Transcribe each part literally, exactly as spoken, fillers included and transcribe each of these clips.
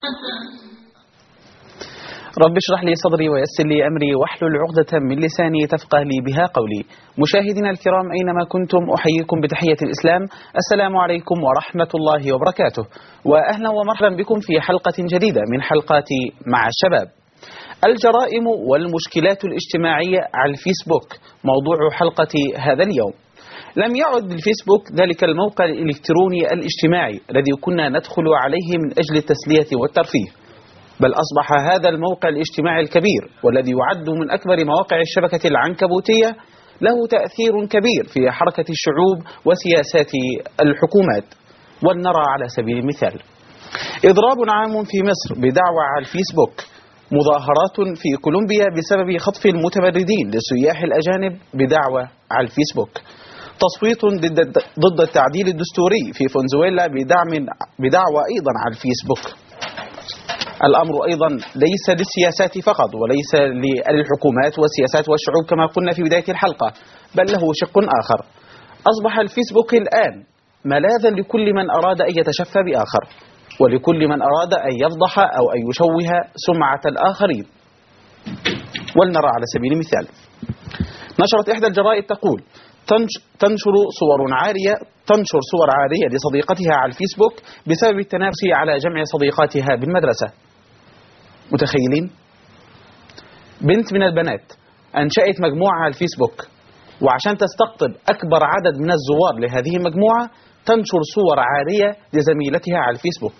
رب اشرح لي صدري ويسر لي أمري واحلل عقدة من لساني تفقه لي بها قولي. مشاهدينا الكرام أينما كنتم أحييكم بتحية الإسلام، السلام عليكم ورحمة الله وبركاته، وأهلا ومرحبا بكم في حلقة جديدة من حلقات مع الشباب. الجرائم والمشكلات الاجتماعية على الفيسبوك موضوع حلقة هذا اليوم. لم يعد الفيسبوك ذلك الموقع الإلكتروني الاجتماعي الذي كنا ندخل عليه من أجل التسلية والترفيه، بل أصبح هذا الموقع الاجتماعي الكبير والذي يعد من أكبر مواقع الشبكة العنكبوتية له تأثير كبير في حركة الشعوب وسياسات الحكومات. ولنرى على سبيل المثال إضراب عام في مصر بدعوى على الفيسبوك، مظاهرات في كولومبيا بسبب خطف المتمردين للسياح الأجانب بدعوى على الفيسبوك، تصويت ضد ضد التعديل الدستوري في فنزويلا بدعم بدعوى أيضا على الفيسبوك. الأمر أيضا ليس للسياسات فقط وليس للحكومات والسياسات والشعوب كما قلنا في بداية الحلقة، بل له شق آخر. أصبح الفيسبوك الآن ملاذا لكل من أراد أن يتشفى بآخر، ولكل من أراد أن يفضح أو أن يشوه سمعة الآخرين. ولنرى على سبيل المثال، نشرت إحدى الجرائد تقول تنشر صور عارية تنشر صور عارية لصديقتها على الفيسبوك بسبب التنافس على جمع صديقاتها بالمدرسة. متخيلين؟ بنت من البنات أنشأت مجموعة على الفيسبوك، وعشان تستقطب أكبر عدد من الزوار لهذه المجموعة تنشر صور عارية لزميلتها على الفيسبوك.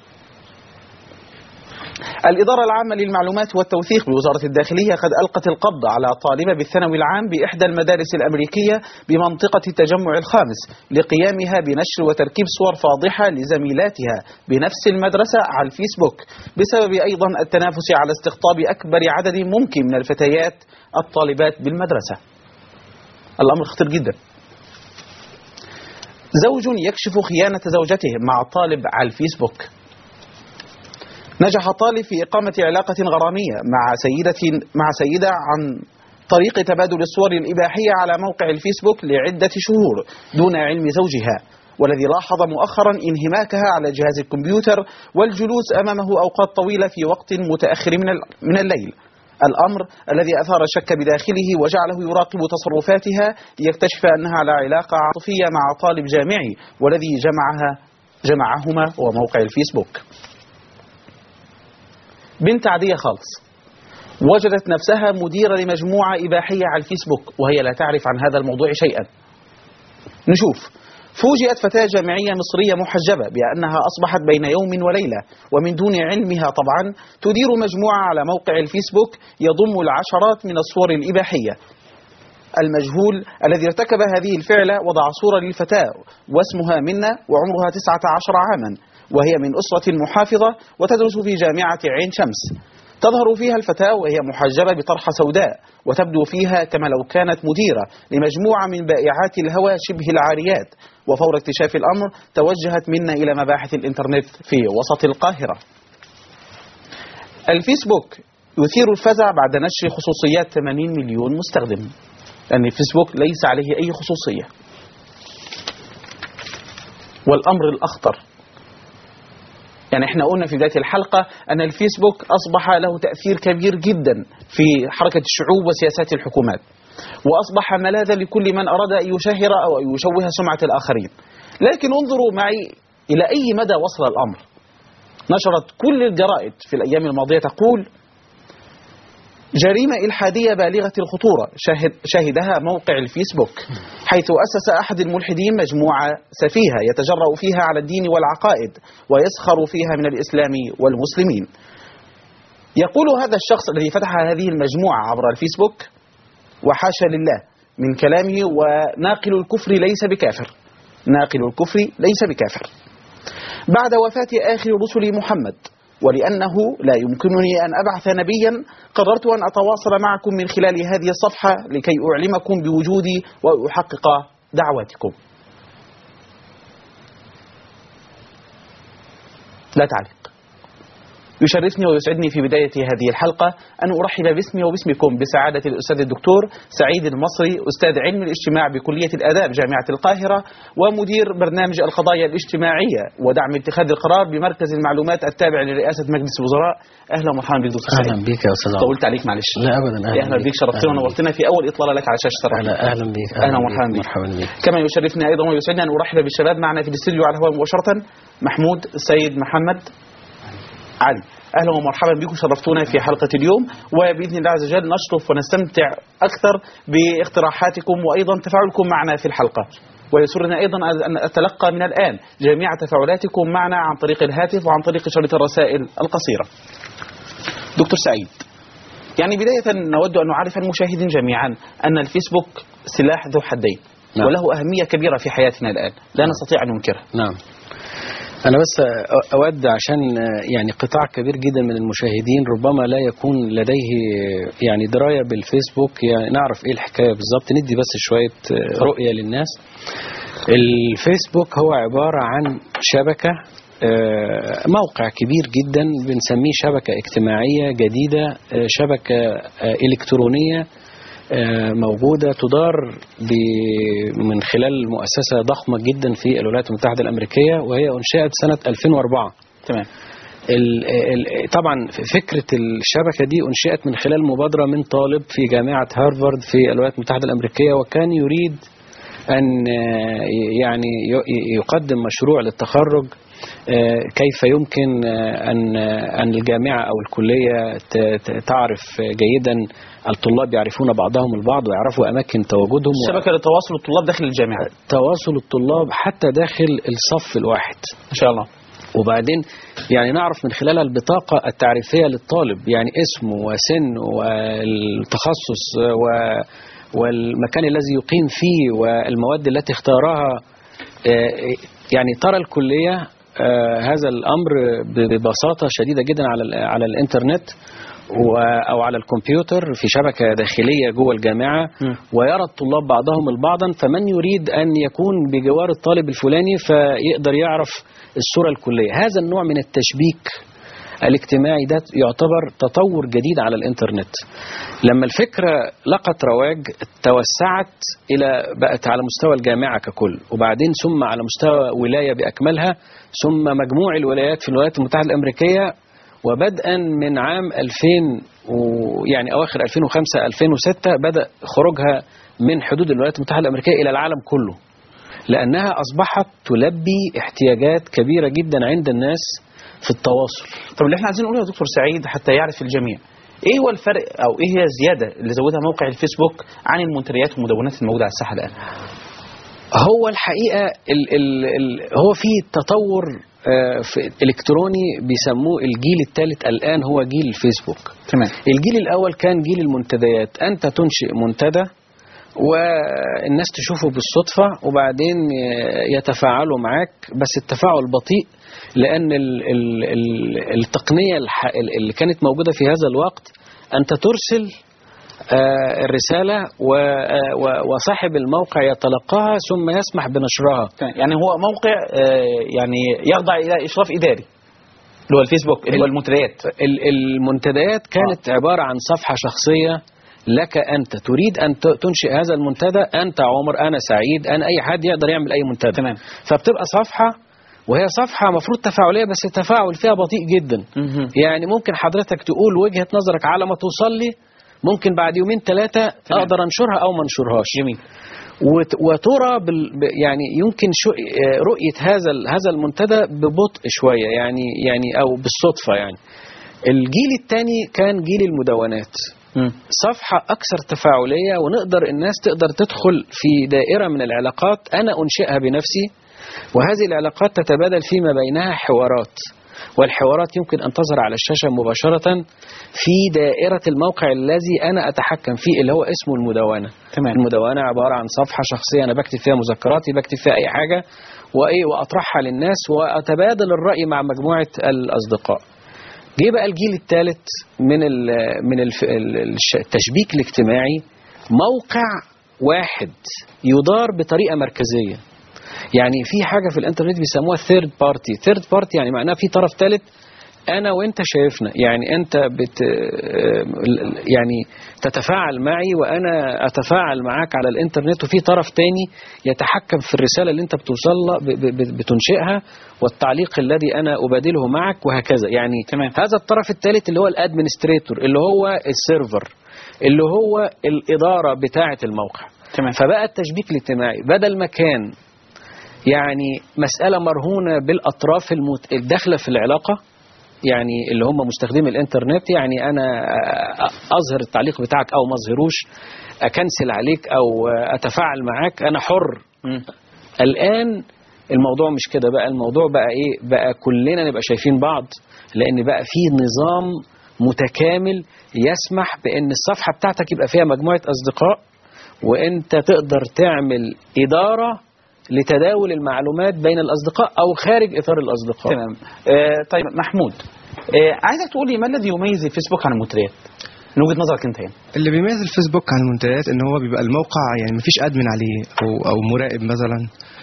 الإدارة العامة للمعلومات والتوثيق بوزارة الداخلية قد ألقت القبض على طالبة بالثانوي العام بإحدى المدارس الأمريكية بمنطقة التجمع الخامس لقيامها بنشر وتركيب صور فاضحة لزميلاتها بنفس المدرسة على الفيسبوك، بسبب أيضا التنافس على استقطاب أكبر عدد ممكن من الفتيات الطالبات بالمدرسة. الأمر خطير جدا. زوج يكشف خيانة زوجته مع طالب على الفيسبوك. نجح طالب في إقامة علاقة غرامية مع سيدة مع سيدة عن طريق تبادل الصور الإباحية على موقع الفيسبوك لعدة شهور دون علم زوجها، والذي لاحظ مؤخرا انهماكها على جهاز الكمبيوتر والجلوس أمامه أوقات طويلة في وقت متأخر من من الليل. الأمر الذي أثار الشك بداخله وجعله يراقب تصرفاتها ليكتشف أنها على علاقة عاطفية مع طالب جامعي، والذي جمعها جمعهما هو موقع الفيسبوك. بنت عادية خالص وجدت نفسها مديرة لمجموعة إباحية على الفيسبوك وهي لا تعرف عن هذا الموضوع شيئا. نشوف، فوجئت فتاة جامعية مصرية محجبة بأنها أصبحت بين يوم وليلة ومن دون علمها طبعا تدير مجموعة على موقع الفيسبوك يضم العشرات من الصور الإباحية. المجهول الذي ارتكب هذه الفعلة وضع صورة للفتاة واسمها منى وعمرها تسعة عشر عاما، وهي من أسرة محافظة وتدرس في جامعة عين شمس. تظهر فيها الفتاة وهي محجبة بطرحة سوداء، وتبدو فيها كما لو كانت مديرة لمجموعة من بائعات الهوى شبه العاريات. وفور اكتشاف الأمر توجهت منا إلى مباحث الإنترنت في وسط القاهرة. الفيسبوك يثير الفزع بعد نشر خصوصيات ثمانين مليون مستخدم، لأن الفيسبوك ليس عليه أي خصوصية. والأمر الأخطر، يعني احنا قلنا في بداية الحلقة أن الفيسبوك أصبح له تأثير كبير جدا في حركة الشعوب وسياسات الحكومات، وأصبح ملاذا لكل من أراد أن يشهر أو أن يشوه سمعة الآخرين. لكن انظروا معي إلى أي مدى وصل الأمر. نشرت كل الجرائد في الأيام الماضية تقول جريمة إلحادية بالغة الخطورة شاهد شاهدها موقع الفيسبوك، حيث أسس أحد الملحدين مجموعة سفيهة يتجرأ فيها على الدين والعقائد ويسخر فيها من الإسلام والمسلمين. يقول هذا الشخص الذي فتح هذه المجموعة عبر الفيسبوك، وحاشا لله من كلامه، وناقل الكفر ليس بكافر، ناقل الكفر ليس بكافر. بعد وفاة آخر رسل محمد، ولأنه لا يمكنني أن أبعث نبيا، قررت أن أتواصل معكم من خلال هذه الصفحة لكي أعلمكم بوجودي وأحقق دعواتكم. لا تعليق. يشرفني ويسعدني في بداية هذه الحلقة أن أرحب باسمي وباسمكم بسعادة الأستاذ الدكتور سعيد المصري، أستاذ علم الاجتماع بكلية الآداب جامعة القاهرة، ومدير برنامج القضايا الاجتماعية ودعم اتخاذ القرار بمركز المعلومات التابع لرئاسة مجلس الوزراء. أهلا ومرحبا بك دكتور سعيد. أهلا بك يا أستاذ. طولت عليك معلش. لا أبدا. أهلا, أهلا بك، شرفتنا ونورتنا في أول إطلالة لك على شاشة الرحمة. أهلا بك. أهلا ومرحبا بك. مرحبا بك. كما يشرفني أيضا ويسعدني أن أرحب بالشباب معنا في الاستوديو على الهواء مباشرة، محمود، السيد محمد، علي. أهلا ومرحبا بكم، شرفتونا في حلقة اليوم، وبإذن الله عز وجل نشطف ونستمتع أكثر باقتراحاتكم وأيضا تفاعلكم معنا في الحلقة. ويسرنا أيضا أن أتلقى من الآن جميع تفاعلاتكم معنا عن طريق الهاتف وعن طريق شريط الرسائل القصيرة. دكتور سعيد، يعني بداية نود أن نعرف المشاهدين جميعا أن الفيسبوك سلاح ذو حدين. نعم. وله أهمية كبيرة في حياتنا الآن لا نعم. نستطيع أن ننكرها. نعم. أنا بس أود عشان يعني قطاع كبير جدا من المشاهدين ربما لا يكون لديه يعني دراية بالفيسبوك، يعني نعرف إيه الحكاية بالضبط، ندي بس شوية رؤية للناس. الفيسبوك هو عبارة عن شبكة، موقع كبير جدا بنسميه شبكة اجتماعية جديدة، شبكة إلكترونية موجودة تدار من خلال مؤسسة ضخمة جدا في الولايات المتحدة الأمريكية، وهي أنشئت سنة ألفين وأربعة. تمام. طبعا فكرة الشبكة دي أنشئت من خلال مبادرة من طالب في جامعة هارفارد في الولايات المتحدة الأمريكية، وكان يريد أن يعني يقدم مشروع للتخرج كيف يمكن أن أن الجامعة أو الكلية تعرف جيدا الطلاب يعرفون بعضهم البعض ويعرفوا أماكن تواجدهم. شبكة لتواصل الطلاب داخل الجامعة، تواصل الطلاب حتى داخل الصف الواحد إن شاء الله. وبعدين يعني نعرف من خلالها البطاقة التعريفية للطالب، يعني اسمه وسنه والتخصص والمكان الذي يقيم فيه والمواد التي اختارها. يعني ترى الكلية هذا الأمر ببساطة شديدة جدا على على الإنترنت أو على الكمبيوتر في شبكة داخلية جوه الجامعة، ويرى الطلاب بعضهم البعضا، فمن يريد أن يكون بجوار الطالب الفلاني فيقدر يعرف الصورة الكلية. هذا النوع من التشبيك الاجتماعي ده يعتبر تطور جديد على الإنترنت. لما الفكرة لقت رواج توسعت إلى بقت على مستوى الجامعة ككل، وبعدين ثم على مستوى ولاية بأكملها، ثم مجموع الولايات في الولايات المتحدة الأمريكية، وبدءا من عام ألفين ويعني أواخر ألفين وخمسة ألفين وستة بدأ خروجها من حدود الولايات المتحدة الأمريكية إلى العالم كله، لأنها أصبحت تلبي احتياجات كبيرة جدا عند الناس في التواصل. طب اللي احنا عايزين نقوله يا دكتور سعيد حتى يعرف الجميع، ايه هو الفرق او ايه هي الزيادة اللي زودها موقع الفيسبوك عن المنتديات والمدونات الموجودة على الساحة الآن؟ هو الحقيقة ال ال ال هو في تطور في الإلكتروني بيسموه الجيل الثالث الآن، هو جيل الفيسبوك. تمام. الجيل الأول كان جيل المنتديات، أنت تنشئ منتدى والناس تشوفه بالصدفة وبعدين يتفاعلوا معاك، بس التفاعل بطيء لأن ال ال ال التقنية اللي كانت موجودة في هذا الوقت أنت ترسل الرسالة وصاحب الموقع يتلقاها ثم يسمح بنشرها. يعني هو موقع يعني يخضع إلى إشراف إداري اللي هو الفيسبوك اللي هو المنتديات. المنتديات كانت آه. عبارة عن صفحة شخصية لك أنت تريد أن تنشئ هذا المنتدى، أنت عمر، أنا سعيد، أنا أي حد يقدر يعمل أي منتدى. تمام. فبتبقى صفحة وهي صفحة مفروض تفاعلية، بس التفاعل فيها بطيء جدا. مه. يعني ممكن حضرتك تقول وجهة نظرك على ما توصل لي، ممكن بعد يومين ثلاثة أقدر أنشرها أو ما أنشرهاش. جميل. وترى بال يعني يمكن شو رؤية هذا هذا المنتدى ببطء شوية، يعني يعني أو بالصدفة. يعني الجيل الثاني كان جيل المدونات، م. صفحة أكثر تفاعلية، ونقدر الناس تقدر تدخل في دائرة من العلاقات أنا أنشئها بنفسي، وهذه العلاقات تتبادل فيما بينها حوارات، والحوارات يمكن أن تظهر على الشاشة مباشرة في دائرة الموقع الذي أنا أتحكم فيه اللي هو اسمه المدونة. تمام. المدونة عبارة عن صفحة شخصية أنا بكتب فيها مذكراتي، بكتب فيها أي حاجة وإيه وأطرحها للناس وأتبادل الرأي مع مجموعة الأصدقاء. جه بقى الجيل الثالث من ال من التشبيك الاجتماعي، موقع واحد يدار بطريقة مركزية. يعني في حاجة في الانترنت بيسموها ثيرد بارتي. ثيرد بارتي يعني معناها في طرف ثالث انا وانت شايفنا، يعني انت بت يعني تتفاعل معي وانا اتفاعل معاك على الانترنت، وفي طرف تاني يتحكم في الرساله اللي انت بتوصلها بتنشئها والتعليق الذي انا ابادله معك وهكذا. يعني تمام. هذا الطرف الثالث اللي هو الادمنستريتور، اللي هو السيرفر، اللي هو الاداره بتاعه الموقع. تمام. فبقى التشبيك الاجتماعي بدل ما كان يعني مسألة مرهونة بالأطراف المت... الداخلة في العلاقة، يعني اللي هم مستخدمي الانترنت، يعني أنا أظهر التعليق بتاعك أو ما أظهروش، أكنسل عليك أو أتفاعل معاك، أنا حر. م. الآن الموضوع مش كده، بقى الموضوع بقى إيه؟ بقى كلنا نبقى شايفين بعض، لأن بقى فيه نظام متكامل يسمح بأن الصفحة بتاعتك يبقى فيها مجموعة أصدقاء، وأنت تقدر تعمل إدارة لتداول المعلومات بين الأصدقاء أو خارج إطار الأصدقاء. تمام. آه طيب محمود، آه عايزك تقول لي ما الذي يميز الفيسبوك عن المنتديات من وجهة نظرك أنت يعني؟ اللي بيميز الفيسبوك عن المنتديات إن هو بيبقى الموقع يعني مفيش أدمن عليه أو أو مراقب مثلا،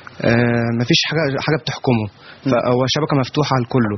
آه مفيش حاجة حاجة بتحكمه، فهو شبكة مفتوحة لكله،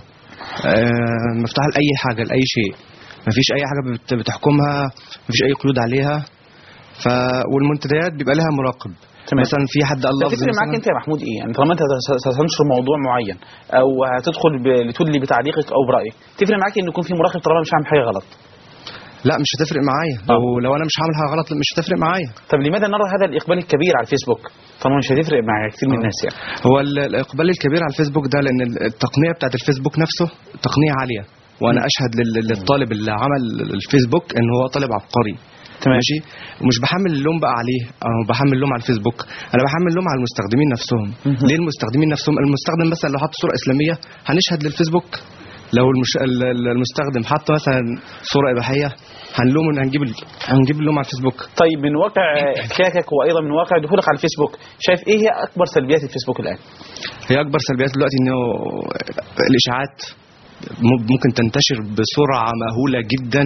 آه مفتوحة لأي حاجة لأي شيء، مفيش أي حاجة بتحكمها، مفيش أي قيود عليها. ف والمنتديات بيبقى لها مراقب. تمام. مثلا في حد قال لفظ تفرق معاك انت يا محمود ايه؟ يعني طالما انت ستنشر موضوع معين او هتدخل لتدلي بتعليقك او برايك، تفرق معاك ان يكون في مراقب طالما مش هعمل حاجه غلط؟ لا مش هتفرق معايا. لو لو انا مش هعمل حاجه غلط مش هتفرق معايا. طب لماذا نرى هذا الاقبال الكبير على الفيسبوك طالما مش هتفرق مع كتير من الناس؟ يعني هو الاقبال الكبير على الفيسبوك ده لان التقنيه بتاعت الفيسبوك نفسه تقنيه عاليه، وانا اشهد للطالب اللي عمل الفيسبوك ان هو طالب عبقري. ماشي. ومش بحمل اللوم بقى عليه او بحمل اللوم على الفيسبوك، انا بحمل اللوم على المستخدمين نفسهم. ليه المستخدمين نفسهم؟ المستخدم مثلا لو حط صوره اسلاميه هنشهد للفيسبوك، لو المش... المستخدم حط مثلا صوره اباحيه هنلوم هنجيب هنجيب اللوم على الفيسبوك. طيب من واقع احتكاكك وايضا من واقع دخولك على الفيسبوك، شايف ايه هي اكبر سلبيات الفيسبوك الان؟ هي اكبر سلبيات دلوقتي انه الاشاعات ممكن تنتشر بسرعه مهوله جدا.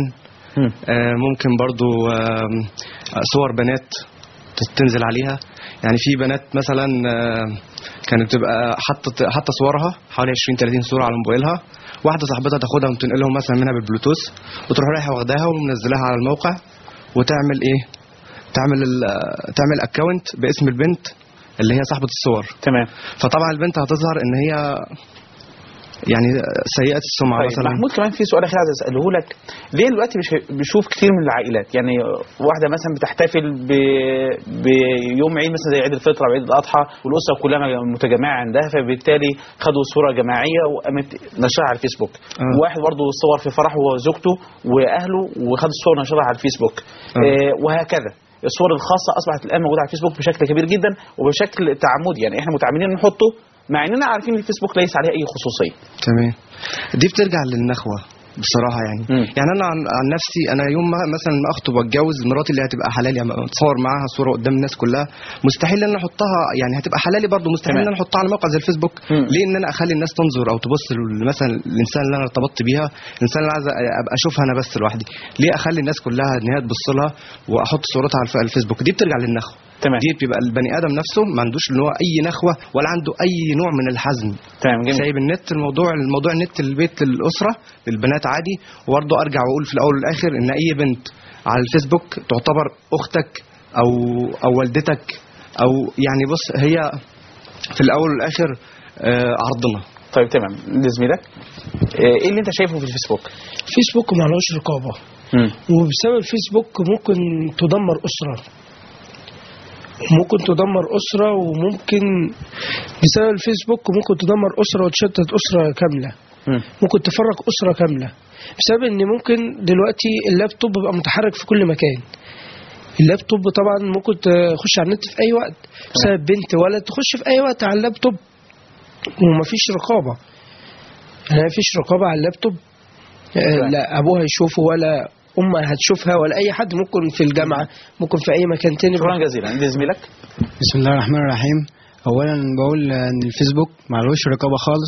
ممكن برضو صور بنات تنزل عليها، يعني في بنات مثلا كانت تبقى حطت حاطه صورها حوالي عشرين ثلاثين صوره على موبايلها، واحده صاحبتها تاخدها وتنقلهم مثلا منها بالبلوتوث وتروح رايحه واخداها ومنزلها على الموقع وتعمل ايه؟ تعمل تعمل اكونت باسم البنت اللي هي صاحبه الصور. تمام. فطبعا البنت هتظهر ان هي يعني سيئة السمعة. طيب مثلا محمود كمان في سؤال اخير عايز اساله لك، ليه دلوقتي بشوف كتير من العائلات يعني واحده مثلا بتحتفل ب... بيوم عيد مثلا زي عيد الفطر او عيد الاضحى والاسره كلها متجمعه عندها، فبالتالي خدوا صوره جماعيه وقامت نشرها على الفيسبوك. أه. واحد برضه صور في فرحه وزوجته واهله وخد الصور نشرها على الفيسبوك. أه. آه وهكذا الصور الخاصه اصبحت الان موجوده على الفيسبوك بشكل كبير جدا وبشكل تعمدي، يعني احنا متعمدين نحطه مع اننا عارفين ان الفيسبوك ليس عليه اي خصوصيه. تمام. دي بترجع للنخوه بصراحه يعني. م. يعني انا عن, عن نفسي انا يوم ما مثلا ما اخطب واتجوز مراتي اللي هتبقى حلالي اتصور معاها صوره قدام الناس كلها، مستحيل ان انا احطها يعني هتبقى حلالي برضه، مستحيل ان انا احطها على موقع زي الفيسبوك. م. ليه ان انا اخلي الناس تنظر او تبص مثلا الانسان اللي انا ارتبطت بيها، الانسان اللي عايز ابقى اشوفها انا بس لوحدي، ليه اخلي الناس كلها ان هي تبص لها واحط صورتها على الفيسبوك؟ دي بترجع للنخوه. تمام. دي بيبقى البني ادم نفسه ما عندوش ان هو اي نخوه ولا عنده اي نوع من الحزم. تمام. جميل. سايب النت الموضوع الموضوع النت البيت للاسره للبنات عادي. وبرضه ارجع واقول في الاول والاخر ان اي بنت على الفيسبوك تعتبر اختك او او والدتك او يعني بص هي في الاول والاخر آه عرضنا. طيب تمام. لزميلك ايه اللي انت شايفه في الفيسبوك؟ فيسبوك ما لهوش رقابه، وبسبب الفيسبوك ممكن تدمر اسره، ممكن تدمر أسرة، وممكن بسبب الفيسبوك ممكن تدمر أسرة وتشتت أسرة كاملة. م. ممكن تفرق أسرة كاملة بسبب إن ممكن دلوقتي اللابتوب بيبقى متحرك في كل مكان. اللابتوب طبعا ممكن تخش على النت في أي وقت بسبب بنت ولد تخش في أي وقت على اللابتوب ومفيش رقابة. يعني مفيش رقابة على اللابتوب، لا أبوها يشوفه ولا أمها هتشوفها ولا أي حد، ممكن في الجامعة ممكن في أي مكان تاني. شكرا جزيلا. عندي زميلك. بسم الله الرحمن الرحيم. أولا بقول أن الفيسبوك معلوش رقابة خالص،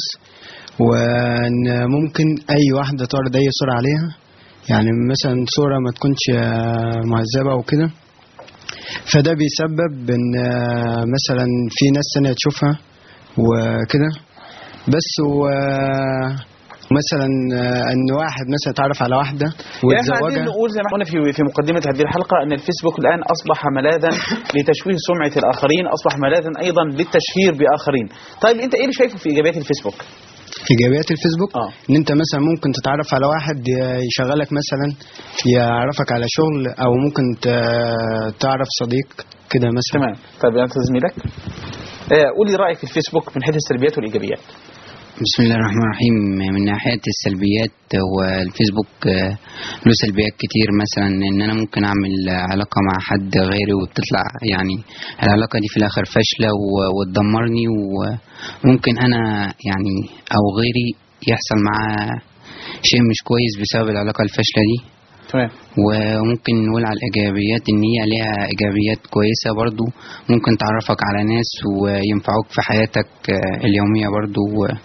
وأن ممكن أي واحدة تعرض أي صورة عليها، يعني مثلا صورة ما تكونش مهذبة أو كده، فده بيسبب أن مثلا في ناس ثانية تشوفها وكده. بس و مثلا ان واحد مثلا اتعرف على واحده واتزوجها. يعني نقول زي ما قلنا في في مقدمه هذه الحلقه ان الفيسبوك الان اصبح ملاذا لتشويه سمعه الاخرين، اصبح ملاذا ايضا للتشهير باخرين. طيب انت ايه اللي شايفه في ايجابيات الفيسبوك؟ ايجابيات الفيسبوك اه ان انت مثلا ممكن تتعرف على واحد يشغلك، مثلا يعرفك على شغل، او ممكن تعرف صديق كده مثلا. تمام. طيب انت زميلك آه قولي رايك في الفيسبوك من حيث السلبيات والايجابيات. بسم الله الرحمن الرحيم. من ناحية السلبيات هو الفيسبوك له سلبيات كتير، مثلا ان انا ممكن اعمل علاقة مع حد غيري وبتطلع يعني العلاقة دي في الاخر فاشلة وتدمرني، وممكن انا يعني او غيري يحصل معاه شيء مش كويس بسبب العلاقة الفاشلة دي. تمام. وممكن نقول على الايجابيات ان هي ليها ايجابيات كويسه برضو، ممكن تعرفك على ناس وينفعوك في حياتك اليوميه برضو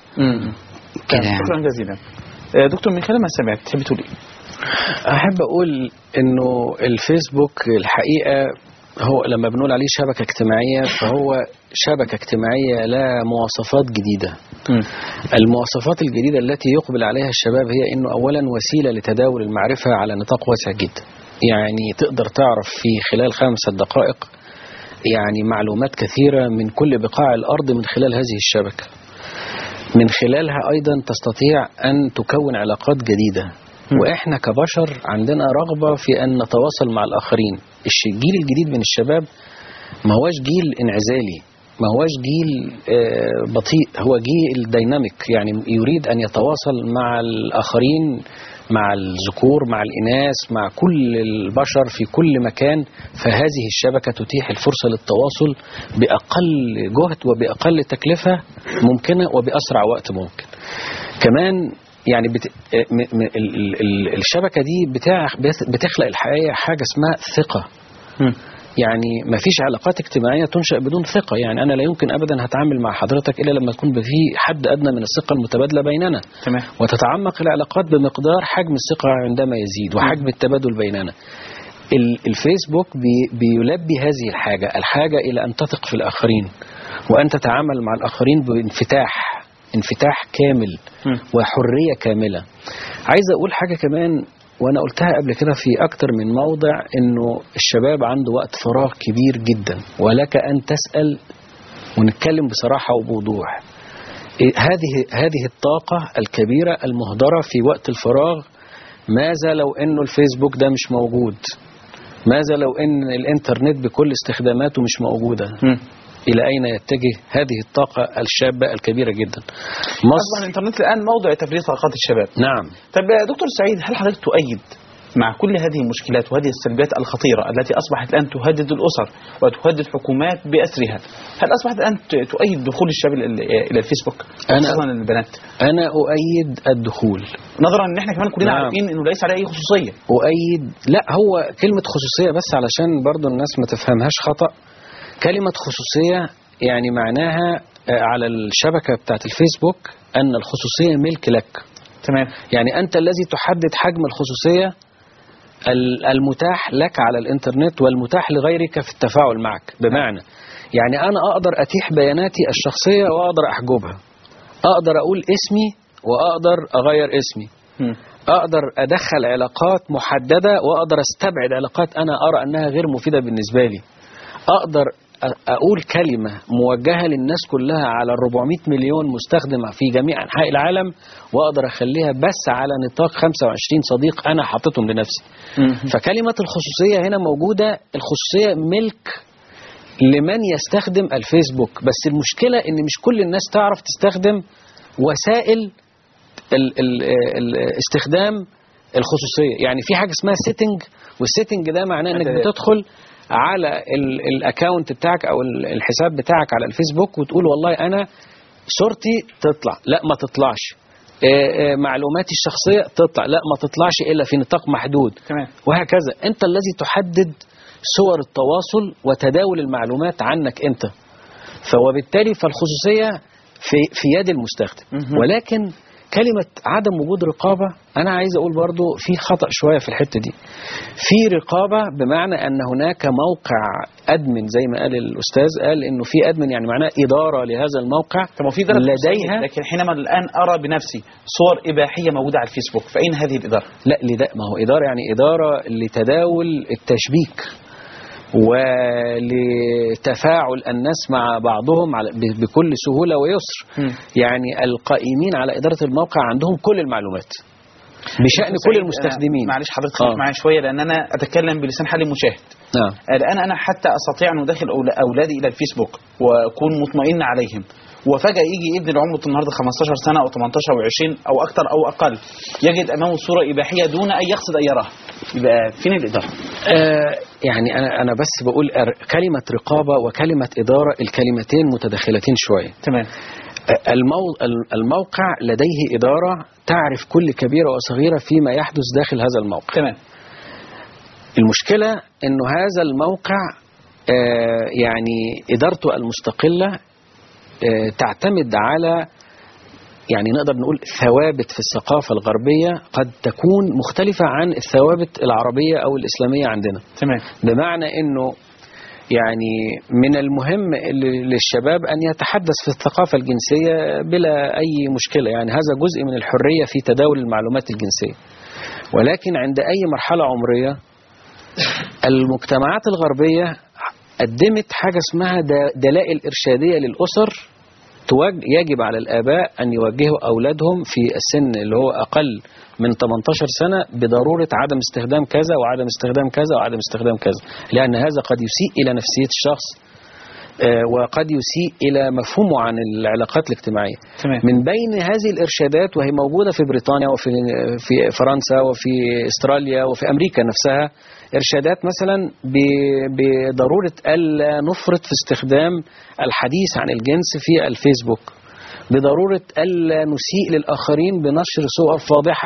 كده يعني. شكرا جزيلا. دكتور من خلال ما سمعت تحب تقول ايه؟ احب اقول انه الفيسبوك الحقيقه هو لما بنقول عليه شبكة اجتماعية فهو شبكة اجتماعية لها مواصفات جديدة. م. المواصفات الجديدة التي يقبل عليها الشباب هي انه اولا وسيلة لتداول المعرفة على نطاق واسع جدا، يعني تقدر تعرف في خلال خمسة دقائق يعني معلومات كثيرة من كل بقاع الارض من خلال هذه الشبكة. من خلالها ايضا تستطيع ان تكون علاقات جديدة، واحنا كبشر عندنا رغبة في ان نتواصل مع الاخرين. الجيل الجديد من الشباب ما هوش جيل انعزالي، ما هوش جيل بطيء، هو جيل ديناميك، يعني يريد ان يتواصل مع الاخرين، مع الذكور، مع الاناث، مع كل البشر في كل مكان. فهذه الشبكة تتيح الفرصة للتواصل باقل جهد وباقل تكلفة ممكنة وباسرع وقت ممكن. كمان يعني بت... م... م... ال... ال... الشبكة دي بتاع... بتخلق الحقيقة حاجة اسمها ثقة. م. يعني ما فيش علاقات اجتماعية تنشأ بدون ثقة. يعني أنا لا يمكن أبدا هتعامل مع حضرتك إلا لما تكون في حد أدنى من الثقة المتبادلة بيننا. تمام. وتتعمق العلاقات بمقدار حجم الثقة عندما يزيد وحجم م. التبادل بيننا. ال... الفيسبوك بي... بيلبي هذه الحاجة، الحاجة إلى أن تثق في الآخرين وأن تتعامل مع الآخرين بانفتاح انفتاح كامل وحرية كاملة. عايز أقول حاجة كمان وأنا قلتها قبل كده في أكتر من موضع، إنه الشباب عنده وقت فراغ كبير جدا، ولك أن تسأل ونتكلم بصراحة وبوضوح. هذه هذه الطاقة الكبيرة المهدرة في وقت الفراغ، ماذا لو إنه الفيسبوك ده مش موجود؟ ماذا لو إن الإنترنت بكل استخداماته مش موجودة؟ م. إلى أين يتجه هذه الطاقة الشابة الكبيرة جدا؟ أصبح الإنترنت الآن موضع تفريغ طاقات الشباب. نعم. طيب يا دكتور سعيد، هل حضرتك تؤيد مع كل هذه المشكلات وهذه السلبيات الخطيرة التي أصبحت الآن تهدد الأسر وتهدد حكومات بأسرها، هل أصبحت الآن تؤيد دخول الشباب إلى الفيسبوك خصوصا البنات؟ أنا أؤيد الدخول، نظرا أن احنا كمان كلنا نعم. عارفين أنه ليس عليه أي خصوصية. أؤيد، لا هو كلمة خصوصية بس علشان برضو الناس ما تفهمهاش خطأ. كلمة خصوصية يعني معناها على الشبكة بتاعت الفيسبوك أن الخصوصية ملك لك. تمام. يعني أنت الذي تحدد حجم الخصوصية المتاح لك على الإنترنت والمتاح لغيرك في التفاعل معك. بمعنى يعني أنا أقدر أتيح بياناتي الشخصية وأقدر أحجبها، أقدر أقول اسمي وأقدر أغير اسمي، م. أقدر أدخل علاقات محددة وأقدر أستبعد علاقات أنا أرى أنها غير مفيدة بالنسبة لي. أقدر أقول كلمة موجهة للناس كلها على أربعمائة مليون مستخدم في جميع أنحاء العالم، وأقدر أخليها بس على نطاق خمسة وعشرين صديق أنا حاطتهم لنفسي. فكلمة الخصوصية هنا موجودة، الخصوصية ملك لمن يستخدم الفيسبوك. بس المشكلة إن مش كل الناس تعرف تستخدم وسائل ال ال ال استخدام الخصوصية. يعني في حاجة اسمها سيتنج، والسيتنج ده معناه إنك بتدخل على الاكاونت بتاعك او الحساب بتاعك على الفيسبوك وتقول والله انا صورتي تطلع، لا ما تطلعش، معلوماتي الشخصية تطلع، لا ما تطلعش الا في نطاق محدود. تمام. وهكذا انت الذي تحدد صور التواصل وتداول المعلومات عنك انت. فوبالتالي فالخصوصية في في يد المستخدم. ولكن كلمة عدم وجود رقابة، أنا عايز أقول برضو في خطأ شوية في الحتة دي. في رقابة بمعنى أن هناك موقع أدمن، زي ما قال الأستاذ، قال إنه في أدمن يعني معناه إدارة لهذا الموقع لديها. لكن حينما الآن أرى بنفسي صور إباحية موجودة على الفيسبوك، فأين هذه الإدارة؟ لا لده، ما هو إدارة يعني إدارة لتداول التشبيك ولتفاعل الناس مع بعضهم بكل سهولة ويسر. م. يعني القائمين على إدارة الموقع عندهم كل المعلومات بشأن كل المستخدمين. معلش حضرتك آه. معي شوية، لأن أنا أتكلم بلسان حال المشاهد. آه. الآن أنا حتى أستطيع أن أدخل أولادي إلى الفيسبوك وأكون مطمئن عليهم، وفجأة يجي ابن العمر النهارده خمستاشر سنة أو تمنتاشر أو عشرين أو أكثر أو أقل، يجد أمامه صورة إباحية دون أن يقصد أن يراها، يبقى فين الإدارة؟ آه يعني أنا أنا بس بقول كلمة رقابة وكلمة إدارة الكلمتين متداخلتين شوية. تمام. المو... الموقع لديه إدارة تعرف كل كبيرة وصغيرة فيما يحدث داخل هذا الموقع. تمام. المشكلة إنه هذا الموقع آه يعني إدارته المستقلة تعتمد على، يعني نقدر نقول ثوابت في الثقافة الغربية قد تكون مختلفة عن الثوابت العربية أو الإسلامية عندنا. تمام. بمعنى أنه يعني من المهم للشباب أن يتحدث في الثقافة الجنسية بلا أي مشكلة، يعني هذا جزء من الحرية في تداول المعلومات الجنسية. ولكن عند أي مرحلة عمرية المجتمعات الغربية قدمت حاجة اسمها دلائل إرشادية للأسر، يجب على الآباء أن يوجهوا أولادهم في السن اللي هو أقل من تمنتاشر سنة بضرورة عدم استخدام كذا وعدم استخدام كذا وعدم استخدام كذا، لأن هذا قد يسيء إلى نفسية الشخص وقد يسيء إلى مفهومه عن العلاقات الاجتماعية. تمام. من بين هذه الإرشادات، وهي موجودة في بريطانيا وفي في فرنسا وفي استراليا وفي أمريكا نفسها، إرشادات مثلا بضرورة ألا نفرط في استخدام الحديث عن الجنس في الفيسبوك، بضرورة ألا نسيء للآخرين بنشر صور فاضحة،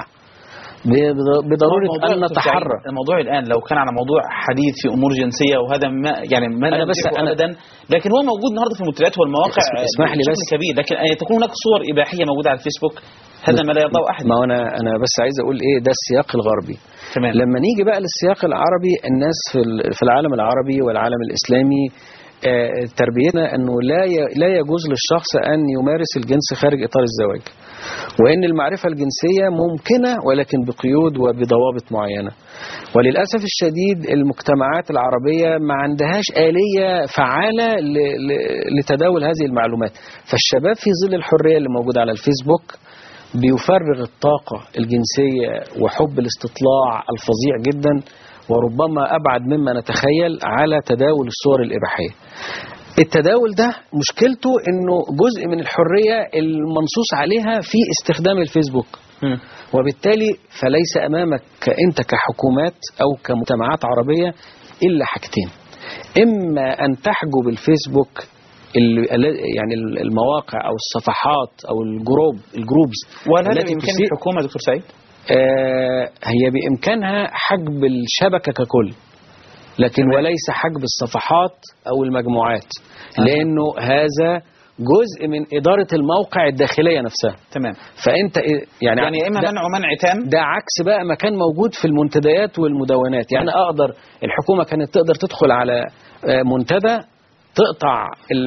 بضرورة أن نتحرى. الموضوع الآن لو كان على موضوع حديث في أمور جنسية، وهذا ما يعني ما أنا بس أنا أبدا، لكن هو موجود النهارده في المنتديات والمواقع اسمح لي بس كبير، لكن أن تكون هناك صور إباحية موجودة على الفيسبوك هذا ما لا يرضاه أحد. ما أنا أنا بس عايز أقول إيه، ده السياق الغربي. تمام. لما نيجي بقى للسياق العربي، الناس في في العالم العربي والعالم الإسلامي تربيتنا أنه لا لا يجوز للشخص أن يمارس الجنس خارج إطار الزواج، وأن المعرفة الجنسية ممكنة ولكن بقيود وبضوابط معينة. وللأسف الشديد المجتمعات العربية ما عندهاش آلية فعالة لتداول هذه المعلومات، فالشباب في ظل الحرية اللي موجودة على الفيسبوك بيفرغ الطاقة الجنسية وحب الاستطلاع الفظيع جدا، وربما أبعد مما نتخيل، على تداول الصور الإباحية. التداول ده مشكلته أنه جزء من الحرية المنصوص عليها في استخدام الفيسبوك، م. وبالتالي فليس أمامك أنت كحكومات أو كمجتمعات عربية إلا حاجتين: إما أن تحجب الفيسبوك يعني المواقع أو الصفحات أو الجروب الجروبز. وهل هذا بإمكان الحكومة دكتور سعيد؟ آه هي بإمكانها حجب الشبكة ككل، لكن تمام. وليس حجب الصفحات أو المجموعات، آه. لأنه هذا جزء من إدارة الموقع الداخلية نفسها. تمام. فأنت يعني يعني إما منع ومنع تام، ده عكس بقى ما كان موجود في المنتديات والمدونات. يعني أقدر الحكومة كانت تقدر تدخل على منتدى تقطع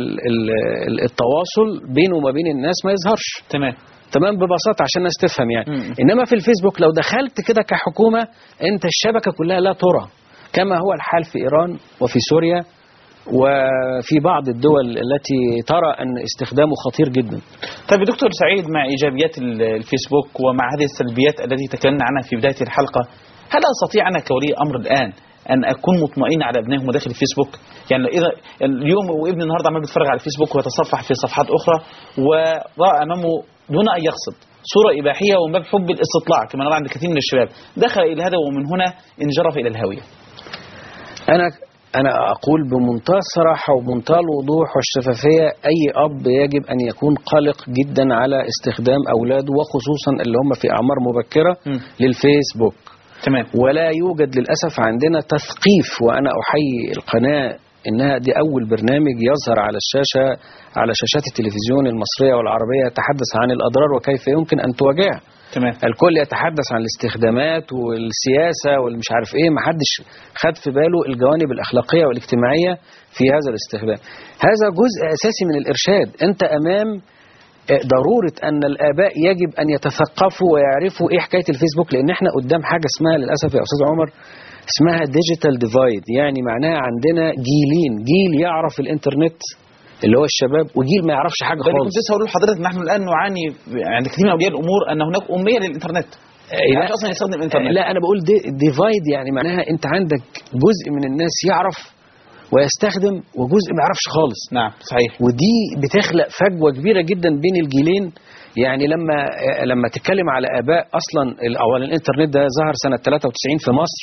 التواصل بينه وما بين الناس ما يظهرش. تمام تمام ببساطة عشان الناس تفهم يعني. مم. إنما في الفيسبوك لو دخلت كده كحكومة، أنت الشبكة كلها لا ترى، كما هو الحال في إيران وفي سوريا وفي بعض الدول التي ترى أن استخدامه خطير جدا. طيب دكتور سعيد، مع إيجابيات الفيسبوك ومع هذه السلبيات التي تكلمنا عنها في بداية الحلقة، هل أستطيع أنا كولي أمر الآن أن أكون مطمئن على ابنائهم داخل الفيسبوك؟ يعني إذا اليوم وابني النهارده عمال بيتفرج على الفيسبوك ويتصفح في صفحات أخرى، ورأى أمامه دون أن يقصد صورة إباحية ومن باب حب الاستطلاع كما نرى عند كثير من الشباب، دخل إلى هذا ومن هنا انجرف إلى الهاوية. أنا أنا أقول بمنتهى الصراحة وبمنتهى الوضوح والشفافية، أي أب يجب أن يكون قلق جدا على استخدام أولاده، وخصوصا اللي هم في أعمار مبكرة م. للفيسبوك. تمام. ولا يوجد للأسف عندنا تثقيف، وأنا أحيي القناة إنها دي أول برنامج يظهر على الشاشة على شاشات التلفزيون المصرية والعربية يتحدث عن الأضرار وكيف يمكن أن تواجهها. تمام. الكل يتحدث عن الاستخدامات والسياسة والمش عارف إيه، محدش خد في باله الجوانب الأخلاقية والاجتماعية في هذا الاستخدام. هذا جزء أساسي من الإرشاد. أنت أمام ضرورة أن الآباء يجب أن يتثقفوا ويعرفوا إيه حكاية الفيسبوك، لأن إحنا قدام حاجة اسمها للأسف يا أستاذ عمر اسمها ديجيتال ديفايد، يعني معناها عندنا جيلين، جيل يعرف الإنترنت اللي هو الشباب وجيل ما يعرفش حاجة خالص. كنت لسه هقول لحضرتك نحن الآن نعاني عند كثير من أولياء الأمور أن هناك أمية للإنترنت. يعني لا أصلا يستخدم الإنترنت. لا أنا بقول دي ديفايد يعني معناها أنت عندك جزء من الناس يعرف ويستخدم وجزء ما يعرفش خالص. نعم صحيح. ودي بتخلق فجوة كبيرة جدا بين الجيلين. يعني لما لما تتكلم على آباء أصلا أولا الإنترنت ده ظهر سنة ثلاثة وتسعين في مصر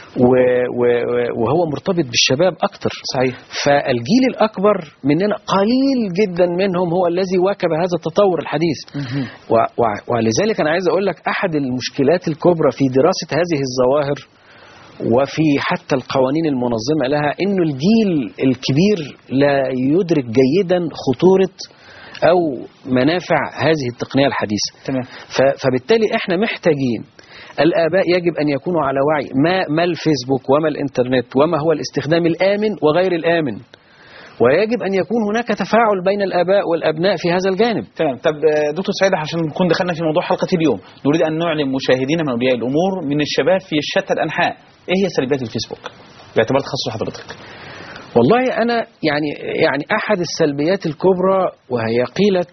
وهو مرتبط بالشباب أكتر. صحيح. فالجيل الأكبر مننا قليل جدا منهم هو الذي واكب هذا التطور الحديث. ولذلك أنا عايز أقول لك أحد المشكلات الكبرى في دراسة هذه الظواهر وفي حتى القوانين المنظمة لها إنه الجيل الكبير لا يدرك جيدا خطورة أو منافع هذه التقنية الحديثة. تمام. فبالتالي إحنا محتاجين الآباء يجب أن يكونوا على وعي ما ما الفيسبوك وما الإنترنت وما هو الاستخدام الآمن وغير الآمن، ويجب أن يكون هناك تفاعل بين الآباء والأبناء في هذا الجانب. تمام. طب دكتور سعيد عشان نكون دخلنا في موضوع حلقة اليوم، نريد أن نعلم مشاهدينا من أولياء الأمور من الشباب في شتى الأنحاء إيه هي سلبيات الفيسبوك باعتبار تخصص حضرتك؟ والله أنا يعني يعني أحد السلبيات الكبرى وهي قيلة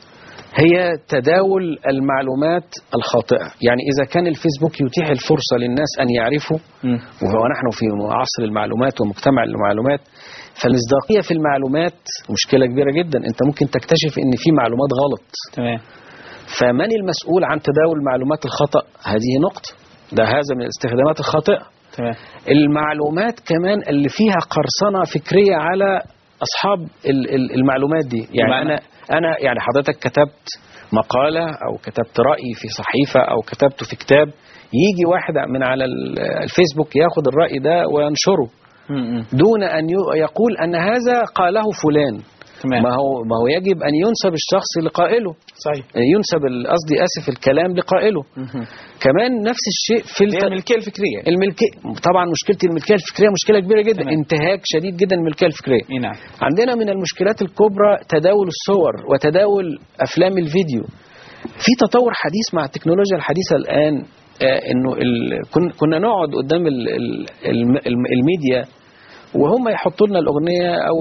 هي تداول المعلومات الخاطئة. يعني إذا كان الفيسبوك يتيح الفرصة للناس أن يعرفوا، وهو نحن في عصر المعلومات ومجتمع المعلومات، فالمصداقية في المعلومات مشكلة كبيرة جدا. أنت ممكن تكتشف أن في معلومات غلط. تمام. فمن المسؤول عن تداول المعلومات الخطأ؟ هذه نقطة، ده هذا من الاستخدامات الخاطئة. تمام. المعلومات كمان اللي فيها قرصنة فكرية على أصحاب المعلومات دي. يعني أنا أنا يعني حضرتك كتبت مقالة أو كتبت رأي في صحيفة أو كتبته في كتاب، يجي واحد من على الفيسبوك ياخد الرأي ده وينشره دون أن يقول أن هذا قاله فلان. تمام. ما هو ما هو يجب أن ينسب الشخص لقائله. صحيح. ينسب قصدي آسف الكلام لقائله. كمان نفس الشيء في الت... الملكية الفكرية. الملكية طبعا مشكلة الملكية الفكرية مشكلة كبيرة جدا. تمام. انتهاك شديد جدا الملكية الفكرية. نعم. عندنا من المشكلات الكبرى تداول الصور وتداول أفلام الفيديو. في تطور حديث مع التكنولوجيا الحديثة الآن. آه إنه ال... كن... كنا نقعد قدام ال... ال... ال... الميديا وهم يحطوا لنا الأغنية أو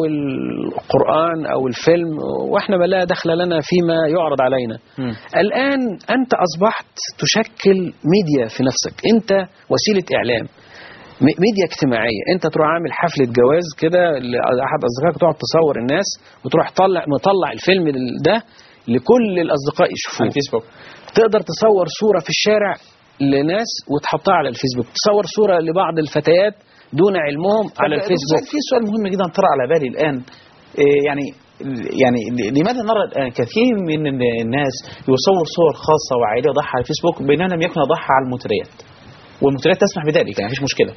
القرآن أو الفيلم وإحنا ما لا دخل لنا فيما يعرض علينا. م. الآن أنت أصبحت تشكل ميديا في نفسك، أنت وسيلة إعلام، ميديا اجتماعية. أنت تروح عامل حفلة جواز كده لأحد أصدقائك تقعد تصور الناس وتروح طلع مطلع الفيلم ده لكل الأصدقاء يشوفوه على الفيسبوك. تقدر تصور صورة في الشارع لناس وتحطها على الفيسبوك، تصور صورة لبعض الفتيات دون علمهم على الفيسبوك. في سؤال مهم جدا طرأ على بالي الآن، يعني يعني لماذا نرى الآن كثير من الناس يصور صور خاصة وعائلية يضعها على الفيسبوك بينما لم يكن يضعها على المنتديات، والمنتديات تسمح بذلك، يعني مفيش مشكلة.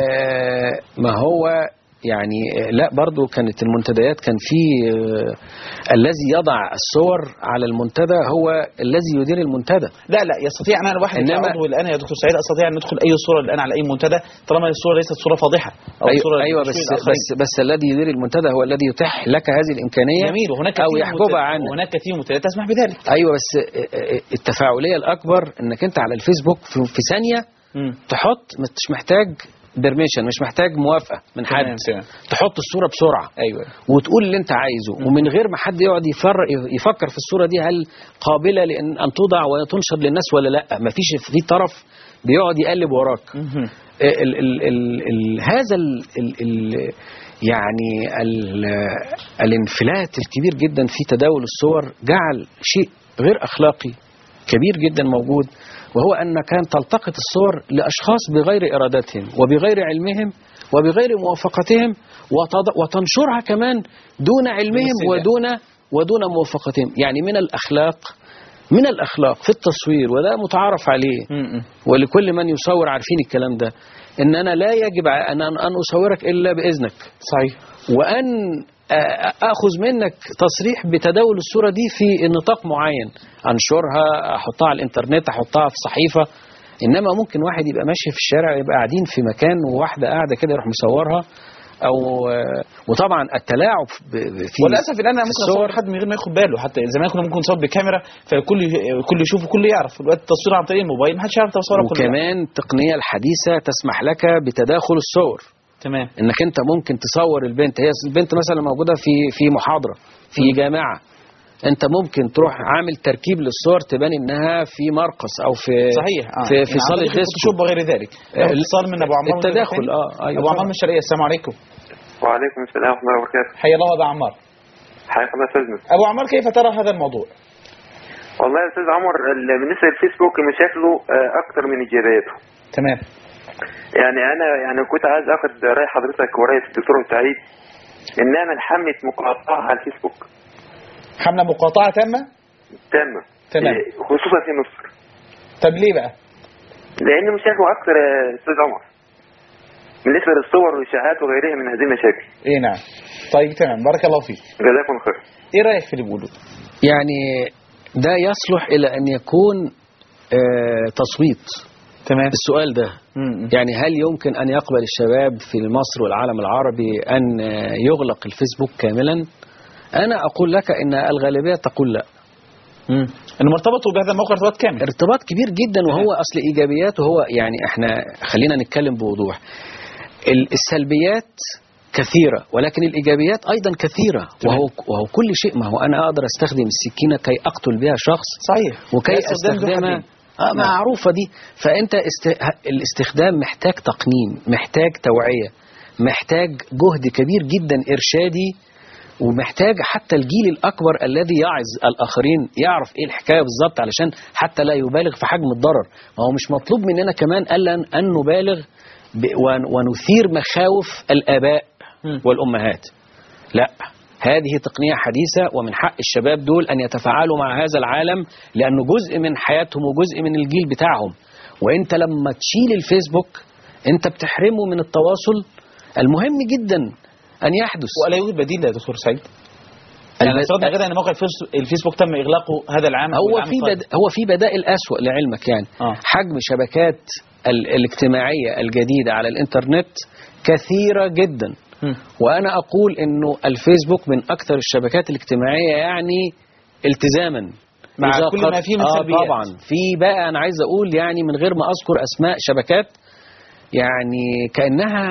آه ما هو يعني لا برضو كانت المنتديات كان في آه الذي يضع الصور على المنتدى هو الذي يدير المنتدى. لا لا يستطيع أنا الواحد كعضو الآن يا دكتور سعيد أستطيع أن ندخل أي صورة الآن على أي منتدى طالما الصورة ليست صورة فاضحة أو أيوة صورة أيوة بس بس بس الذي يدير المنتدى هو الذي يتيح لك هذه الإمكانية. جميل. وهناك أو يحجبها عنك. وهناك كثير منتديات تسمح بذلك. أيوة بس التفاعلية الأكبر إنك أنت على الفيسبوك في ثانية م. تحط مش محتاج بيرميشن، مش محتاج موافقة من حد. تمام تمام. تحط الصورة بسرعة. أيوة. وتقول اللي انت عايزه م. ومن غير ما حد يقعد يفكر في الصورة دي هل قابلة لأن أن توضع وتنشر للناس ولا لا. ما فيش في طرف بيقعد يقلب وراك. ال ال ال ال هذا ال ال ال يعني ال الانفلات الكبير جدا في تداول الصور جعل شيء غير أخلاقي كبير جدا موجود، وهو أن كان تلتقط الصور لأشخاص بغير إرادتهم وبغير علمهم وبغير موافقتهم وتنشرها كمان دون علمهم ودون ودون موافقتهم. يعني من الأخلاق من الأخلاق في التصوير، وده متعارف عليه ولكل من يصور عارفين الكلام ده، إن أنا لا يجب أن أن أصورك إلا بإذنك. صحيح. وأن أخذ منك تصريح بتداول الصورة دي في نطاق معين، أنشرها، أحطها على الإنترنت، أحطها في صحيفة. إنما ممكن واحد يبقى ماشي في الشارع، يبقى قاعدين في مكان وواحدة قاعدة كده يروح مصورها، أو وطبعا التلاعب في وللأسف الآن أنا ممكن أصور حد من غير ما ياخد باله. حتى زمان كنا ممكن نصور بكاميرا فالكل كل يشوف وكل يعرف. دلوقتي التصوير عن طريق الموبايل ما حدش يعرف تصوره. وكمان التقنية الحديثة تسمح لك بتداخل الصور. تمام. انك انت ممكن تصور البنت، هي البنت مثلا موجوده في في محاضره في م. جامعه، انت ممكن تروح عامل تركيب للصور تبان انها في مرقص او في صحيح آه. في, في يعني صاله ديسكو وغير ذلك. اتصال من ابو عمار التداخل. اه ايوه ابو عمار من الشرقيه. السلام عليكم. وعليكم السلام ورحمه الله وبركاته. حيا الله ابو عمار. حياك الله استاذنا. ابو عمار كيف ترى هذا الموضوع؟ والله يا استاذ عمر بالنسبه للفيسبوك مشاكله اكثر من ايجابياته. تمام. يعني انا يعني كنت عايز اخد راي حضرتك وراي الدكتور سعيد ان نعمل حمله مقاطعه على الفيسبوك. حمله مقاطعه تامه؟ تامه. تمام. خصوصا في مصر. طب ليه بقى؟ لان مشاكله اكثر يا استاذ عمر بالنسبه للصور والاشاعات وغيرها من هذه المشاكل. ايه نعم. طيب تمام، بارك الله فيك. جزاكم خير. ايه رايك في اللي بيقوله؟ يعني ده يصلح الى ان يكون آه تصويت. تمام. السؤال ده م-م. يعني هل يمكن أن يقبل الشباب في مصر والعالم العربي أن يغلق الفيسبوك كاملا؟ أنا أقول لك إن الغالبية تقول لا. امم انه مرتبطوا بهذا الموقع ارتباط كامل. ارتباط كبير جدا، وهو أصل إيجابياته هو يعني إحنا خلينا نتكلم بوضوح. السلبيات كثيرة ولكن الإيجابيات أيضا كثيرة، وهو وهو كل شيء. ما هو أنا أقدر أستخدم السكينة كي أقتل بها شخص، صحيح، وكي أستخدمها آه معروفة دي. فأنت است... الاستخدام محتاج تقنين، محتاج توعية، محتاج جهد كبير جدا إرشادي، ومحتاج حتى الجيل الأكبر الذي يعظ الآخرين يعرف إيه الحكاية بالظبط، علشان حتى لا يبالغ في حجم الضرر. ما هو مش مطلوب مننا كمان ألا أن نبالغ ب... ونثير مخاوف الآباء والأمهات. لا، هذه تقنية حديثة، ومن حق الشباب دول أن يتفاعلوا مع هذا العالم، لأنه جزء من حياتهم وجزء من الجيل بتاعهم. وإنت لما تشيل الفيسبوك أنت بتحرمه من التواصل المهم جدا أن يحدث. ولا يوجد بديل يا دكتور سعيد؟ يعني افترضنا غدا أن موقع الفيسبوك تم إغلاقه هذا العام. هو في بد... هو في بدائل أسوأ لعلمك يعني. آه. حجم شبكات ال... الاجتماعية الجديدة على الإنترنت كثيرة جدا. وأنا أقول إنه الفيسبوك من أكثر الشبكات الاجتماعية يعني التزاما مع كل ما فيه من سلبيات. آه طبعا في بقى أنا عايز أقول يعني من غير ما أذكر أسماء شبكات، يعني كأنها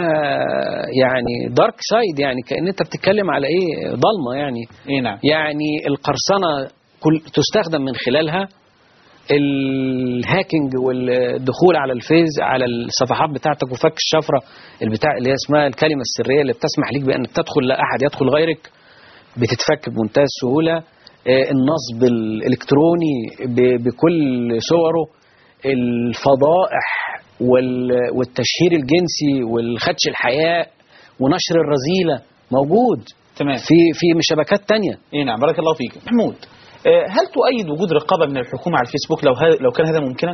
يعني دارك سايد، يعني كأن أنت بتتكلم على إيه ضلمة يعني. إيه نعم. يعني القرصنة كل تستخدم من خلالها، الهاكينج والدخول على الفيز على الصفحات بتاعتك وفك الشفرة البتاع اللي اسمها الكلمة السرية اللي بتسمح لك بأن تدخل لا أحد يدخل غيرك، بتتفك بمنتهى السهولة. النصب الإلكتروني بكل صوره، الفضائح والتشهير الجنسي والخدش الحياء ونشر الرذيلة موجود. تمام. في في شبكات تانية. إيه نعم، بارك الله فيك. محمود، هل تؤيد وجود رقابة من الحكومة على الفيسبوك لو لو كان هذا ممكنا؟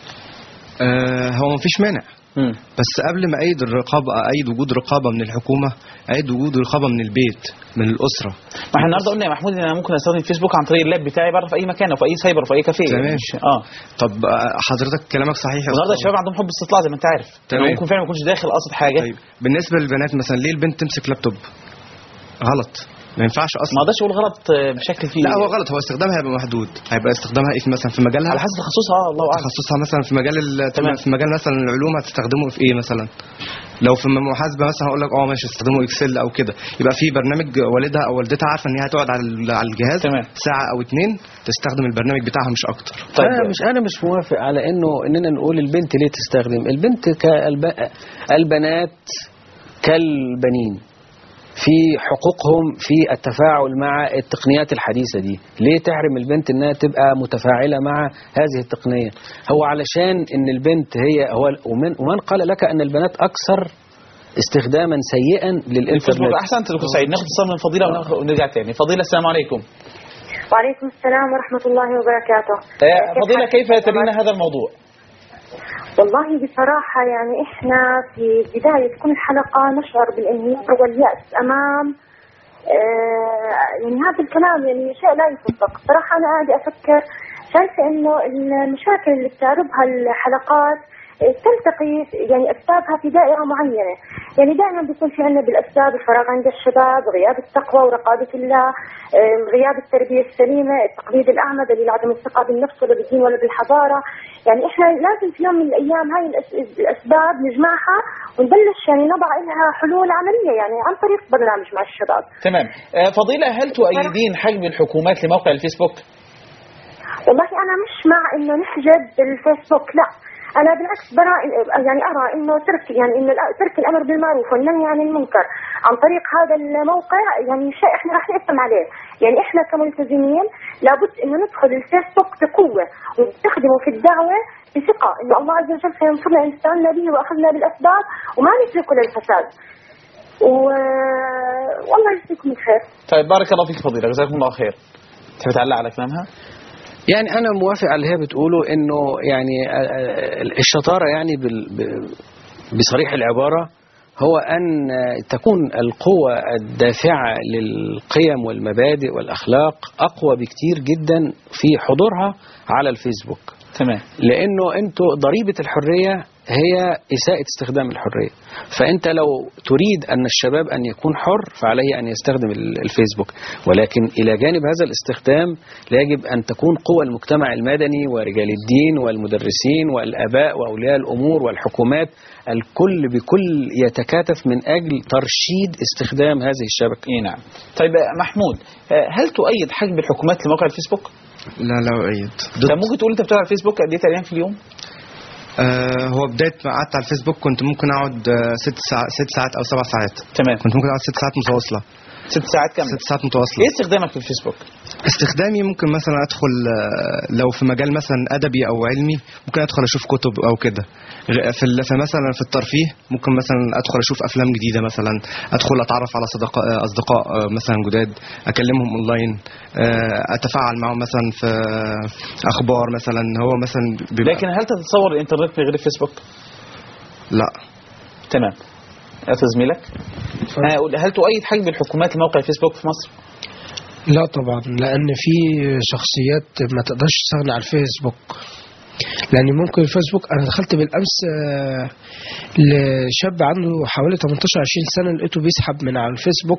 آه هو مفيش مانع، مم. بس قبل ما أيد الرقابة أيد وجود رقابة من الحكومة، أيد وجود رقابة من البيت من الأسرة. ما احنا النهارده قلنا يا محمود ان انا ممكن استخدم فيسبوك عن طريق اللاب بتاعي بره في اي مكان او في اي سايبر او في اي كافيه. تمام. اه طب حضرتك كلامك صحيح. النهارده الشباب عندهم حب استطلاع زي ما انت عارف. تمام. ممكن فعلا ما يكونش داخل قصد حاجه. طيب بالنسبه للبنات مثلا، ليه البنت تمسك لابتوب؟ غلط، ما ينفعش اصلا. ما اقدرش اقول غلط بشكل فيه. لا هو غلط، هو استخدامها هيبقى محدود، هيبقى استخدامها ايه مثلا في مجالها على حسب تخصصها. اه الله اعلم. تخصصها مثلا في مجال في مجال مثلا العلوم هتستخدمه في ايه مثلا؟ لو في المحاسبه مثلا هقول لك اه ماشي استخدموا اكسل او كده، يبقى في برنامج والدها او والدتها عارفه ان هي هتقعد على على الجهاز تمام. ساعه او اتنين تستخدم البرنامج بتاعها مش اكتر. طيب انا مش انا مش موافق على انه اننا نقول البنت ليه تستخدم. البنت كالبنات كالبنين في حقوقهم في التفاعل مع التقنيات الحديثة دي. ليه تحرم البنت انها تبقى متفاعلة مع هذه التقنية؟ هو علشان ان البنت هي هو ومن, ومن قال لك ان البنات اكثر استخداما سيئا للانترنت. احسنت دكتور سعيد. ناخد اتصال من فضيلة ونرجع تاني. فضيلة السلام عليكم. وعليكم السلام ورحمة الله وبركاته. فضيلة كيف ترين هذا الموضوع؟ والله بصراحة يعني إحنا في بداية كل حلقة نشعر بالانهيار واليأس أمام آه يعني هذا الكلام، يعني شيء لا يصدق صراحة. أنا قاعدة أفكر شايفة إنه المشاكل اللي بتعرضها الحلقات تلتقي يعني أسبابها في دائرة معينة. يعني دائما بيكون في عندنا بالأسباب الفراغ عند الشباب، غياب التقوى ورقابة الله، غياب التربية السليمة، التقليد الأعمى، دليل عدم الثقة بالنفس ولا بالدين ولا بالحضارة. يعني إحنا لازم في يوم من الأيام هاي الأسباب نجمعها ونبلش يعني نضع لها حلول عملية يعني عن طريق برنامج مع الشباب. تمام. فضيلة، هل تؤيدين حجب الحكومات لموقع الفيسبوك؟ والله أنا مش مع إنه نحجب الفيسبوك، لا. أنا بالعكس برا يعني أرى إنه ترك يعني إنه ترك الأمر بالمعروف والنهي عن المنكر عن طريق هذا الموقع يعني شيء إحنا راح نقسم عليه. يعني إحنا كملتزمين لابد إنه ندخل الفيسبوك بقوة ونستخدمه في الدعوة بثقة إنه الله عز وجل سينصرنا إن استعنا به وأخذنا بالأسباب وما نتركه للفساد. و... والله يجزيكم الخير. طيب بارك الله فيك فضيلة، جزاكم الله خير. تحب تعلق على كلامها؟ يعني أنا موافق على اللي هي بتقوله، إنه يعني الشطارة يعني بصريح العبارة هو أن تكون القوة الدافعة للقيم والمبادئ والأخلاق أقوى بكتير جدا في حضورها على الفيسبوك. تمام. لأنه أنتوا ضريبة الحرية هي إساءة استخدام الحرية. فأنت لو تريد أن الشباب أن يكون حر فعليه أن يستخدم الفيسبوك، ولكن إلى جانب هذا الاستخدام يجب أن تكون قوى المجتمع المدني ورجال الدين والمدرسين والآباء وأولياء الأمور والحكومات الكل بكل يتكاتف من أجل ترشيد استخدام هذه الشبكة. إيه نعم. طيب محمود، هل تؤيد حجب الحكومات لموقع الفيسبوك؟ لا لا أؤيد. طب ممكن تقول أنت بتقعد على الفيسبوك قد إيه تقريبا في اليوم؟ آه هو بداية ما قعدت على الفيسبوك كنت ممكن أقعد ست ساعات ست ساعات أو سبع ساعات. تمام. كنت ممكن أقعد ست ساعات متواصلة. ست ساعات كاملة؟ ست ساعات متواصلة. إيه استخدامك في الفيسبوك؟ استخدامي ممكن مثلا أدخل لو في مجال مثلا أدبي أو علمي ممكن أدخل أشوف كتب أو كده. في مثلا في الترفيه ممكن مثلا أدخل أشوف أفلام جديدة، مثلا أدخل أتعرف على صدقاء أصدقاء مثلا جداد، أكلمهم أونلاين، أتفاعل معهم مثلا في أخبار مثلا. هو مثلا بيبقى. لكن هل تتصور الإنترنت من غير الفيسبوك؟ لا. تمام. أخذ زميلك. هل تؤيد حجب الحكومات لموقع الفيسبوك في مصر؟ لا طبعا، لأن في شخصيات ما تقدرش تستغنى عن الفيسبوك. لأن ممكن الفيسبوك، أنا دخلت بالأمس لشاب عنده حوالي ثمانية عشر عشرين سنة لقيته بيسحب من على الفيسبوك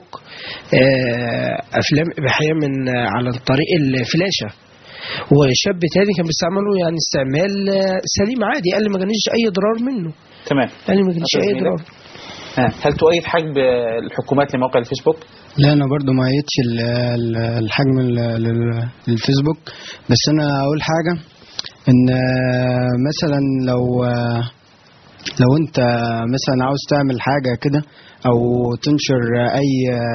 أفلام إباحية من على طريق الفلاشة، وشاب تاني كان بيستعمله يعني استعمال سليم عادي، قال لي ما جانيش أي ضرار منه. تمام. قال لي ما جانيش أي ضرار. هل تؤيد حجب الحكومات لموقع الفيسبوك؟ لا أنا برضو ما أيدش الحجم للفيسبوك، بس أنا أقول حاجة إن مثلا لو لو أنت مثلا عاوز تعمل حاجة كده أو تنشر أي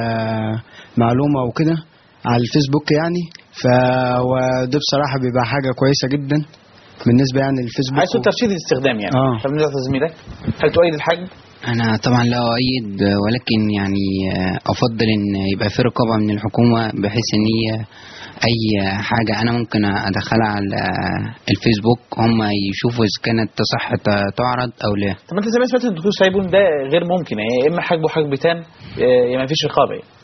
معلومة أو كده على الفيسبوك يعني، فده بصراحة بيبقى حاجة كويسة جدا بالنسبة يعني للفيسبوك. عايز ترشيد الاستخدام يعني. آه. طب نرجع لزميلك، هل تؤيد الحجب؟ أنا طبعا لا أؤيد، ولكن يعني أفضل إن يبقى في رقابة من الحكومة بحيث إن هي أي حاجة أنا ممكن أدخلها على الفيسبوك هم يشوفوا إذا كانت تصح تعرض أو لا. طب أنت زي ما سمعت الدكتور سايبون ده غير ممكن، يعني يا إما حجب وحجب تام يا ما فيش رقابة يعني.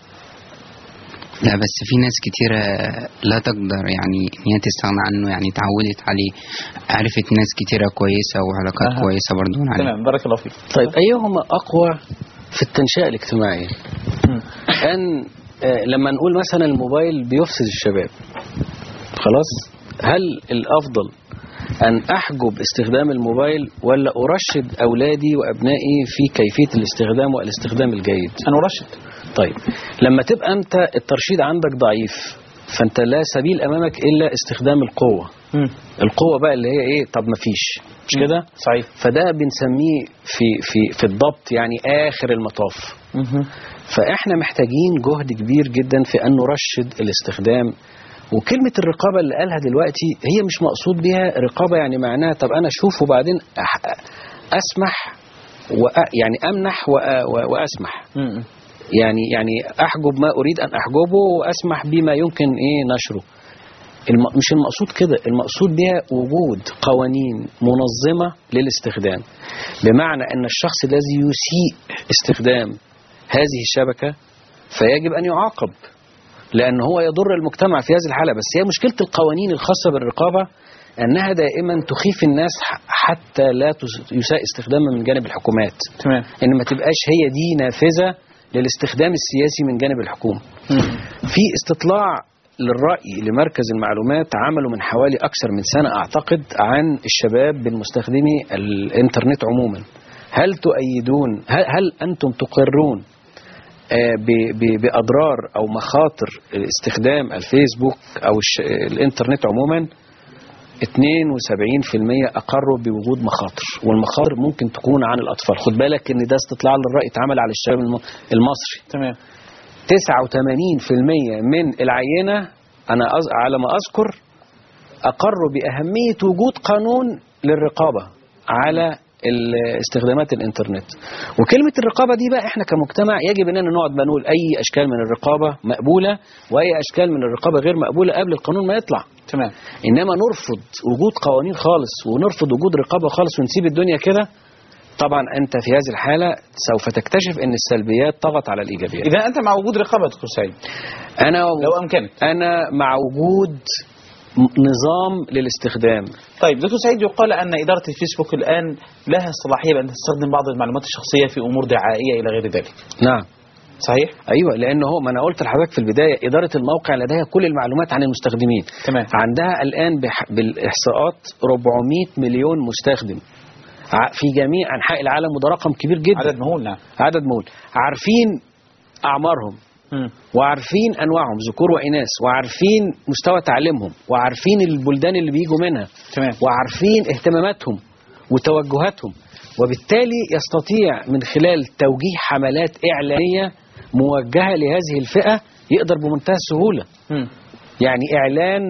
لا بس في ناس كتيرة لا تقدر يعني ان هي تستغنى عنه، يعني تعودت عليه، عرفت ناس كتيرة كويسة وعلاقات أه. كويسة برضو عليه. تمام، بارك الله فيك. طيب أيهما أقوى في التنشئة الاجتماعية؟ أن لما نقول مثلا الموبايل بيفسد الشباب، خلاص، هل الأفضل أن أحجب استخدام الموبايل ولا أرشد أولادي وأبنائي في كيفية الاستخدام والاستخدام الجيد؟ أنا أرشد. طيب لما تبقى أنت الترشيد عندك ضعيف فأنت لا سبيل أمامك إلا استخدام القوة. م. القوة بقى اللي هي إيه؟ طب ما فيش، مش كده؟ صحيح. فده بنسميه في في في الضبط يعني آخر المطاف. م. فإحنا محتاجين جهد كبير جدا في أن نرشد الاستخدام. وكلمة الرقابة اللي قالها دلوقتي هي مش مقصود بها رقابة يعني معناها طب أنا أشوف وبعدين أسمح يعني أمنح وأسمح. م. يعني يعني أحجب ما أريد أن أحجبه وأسمح بما يمكن إيه نشره. الم... مش المقصود كده، المقصود بها وجود قوانين منظمة للاستخدام، بمعنى أن الشخص الذي يسيء استخدام هذه الشبكة فيجب أن يعاقب، لأن هو يضر المجتمع في هذه الحالة. بس هي مشكلة القوانين الخاصة بالرقابة أنها دائما تخيف الناس حتى لا يساء استخدامها من جانب الحكومات. تمام. إن ما تبقاش هي دي نافذة للاستخدام السياسي من جانب الحكومة. في استطلاع للرأي لمركز المعلومات عمله من حوالي أكثر من سنة أعتقد عن الشباب بالمستخدمي الإنترنت عموما. هل تؤيدون، هل, هل أنتم تقرون بأضرار أو مخاطر استخدام الفيسبوك أو الإنترنت عموما؟ اثنين وسبعين بالمئة أقروا بوجود مخاطر، والمخاطر ممكن تكون عن الأطفال. خد بالك إن ده استطلاع للرأي اتعمل على الشباب المصري. تمام. تسعة وثمانين بالمئة من العينة أنا أز... على ما أذكر أقروا بأهمية وجود قانون للرقابة على استخدامات الانترنت. وكلمة الرقابة دي بقى احنا كمجتمع يجب اننا نقعد نقول اي اشكال من الرقابة مقبولة واي اشكال من الرقابة غير مقبولة قبل القانون ما يطلع. تمام. انما نرفض وجود قوانين خالص ونرفض وجود رقابة خالص ونسيب الدنيا كده، طبعا انت في هذه الحالة سوف تكتشف ان السلبيات طغت على الايجابيات. اذا انت مع وجود رقابة دكتور سعيد؟ انا لو امكنك. انا مع وجود نظام للاستخدام. طيب دكتور سعيد، يقال أن إدارة الفيسبوك الآن لها الصلاحية بأن تستخدم بعض المعلومات الشخصية في أمور دعائية إلى غير ذلك. نعم. صحيح؟ أيوة، لأنه هو ما أنا قلت لحضرتك في البداية إدارة الموقع لديها كل المعلومات عن المستخدمين. تمام. عندها الآن بالإحصاءات أربعمائة مليون مستخدم في جميع أنحاء العالم، وده رقم كبير جدا. عدد مهول. نعم. عدد مهول. عارفين أعمارهم، م. وعارفين أنواعهم ذكور وإناث، وعارفين مستوى تعليمهم، وعارفين البلدان اللي بيجوا منها. تمام. وعارفين اهتماماتهم وتوجهاتهم، وبالتالي يستطيع من خلال توجيه حملات إعلانية موجهة لهذه الفئة يقدر بمنتهى السهولة. م. يعني إعلان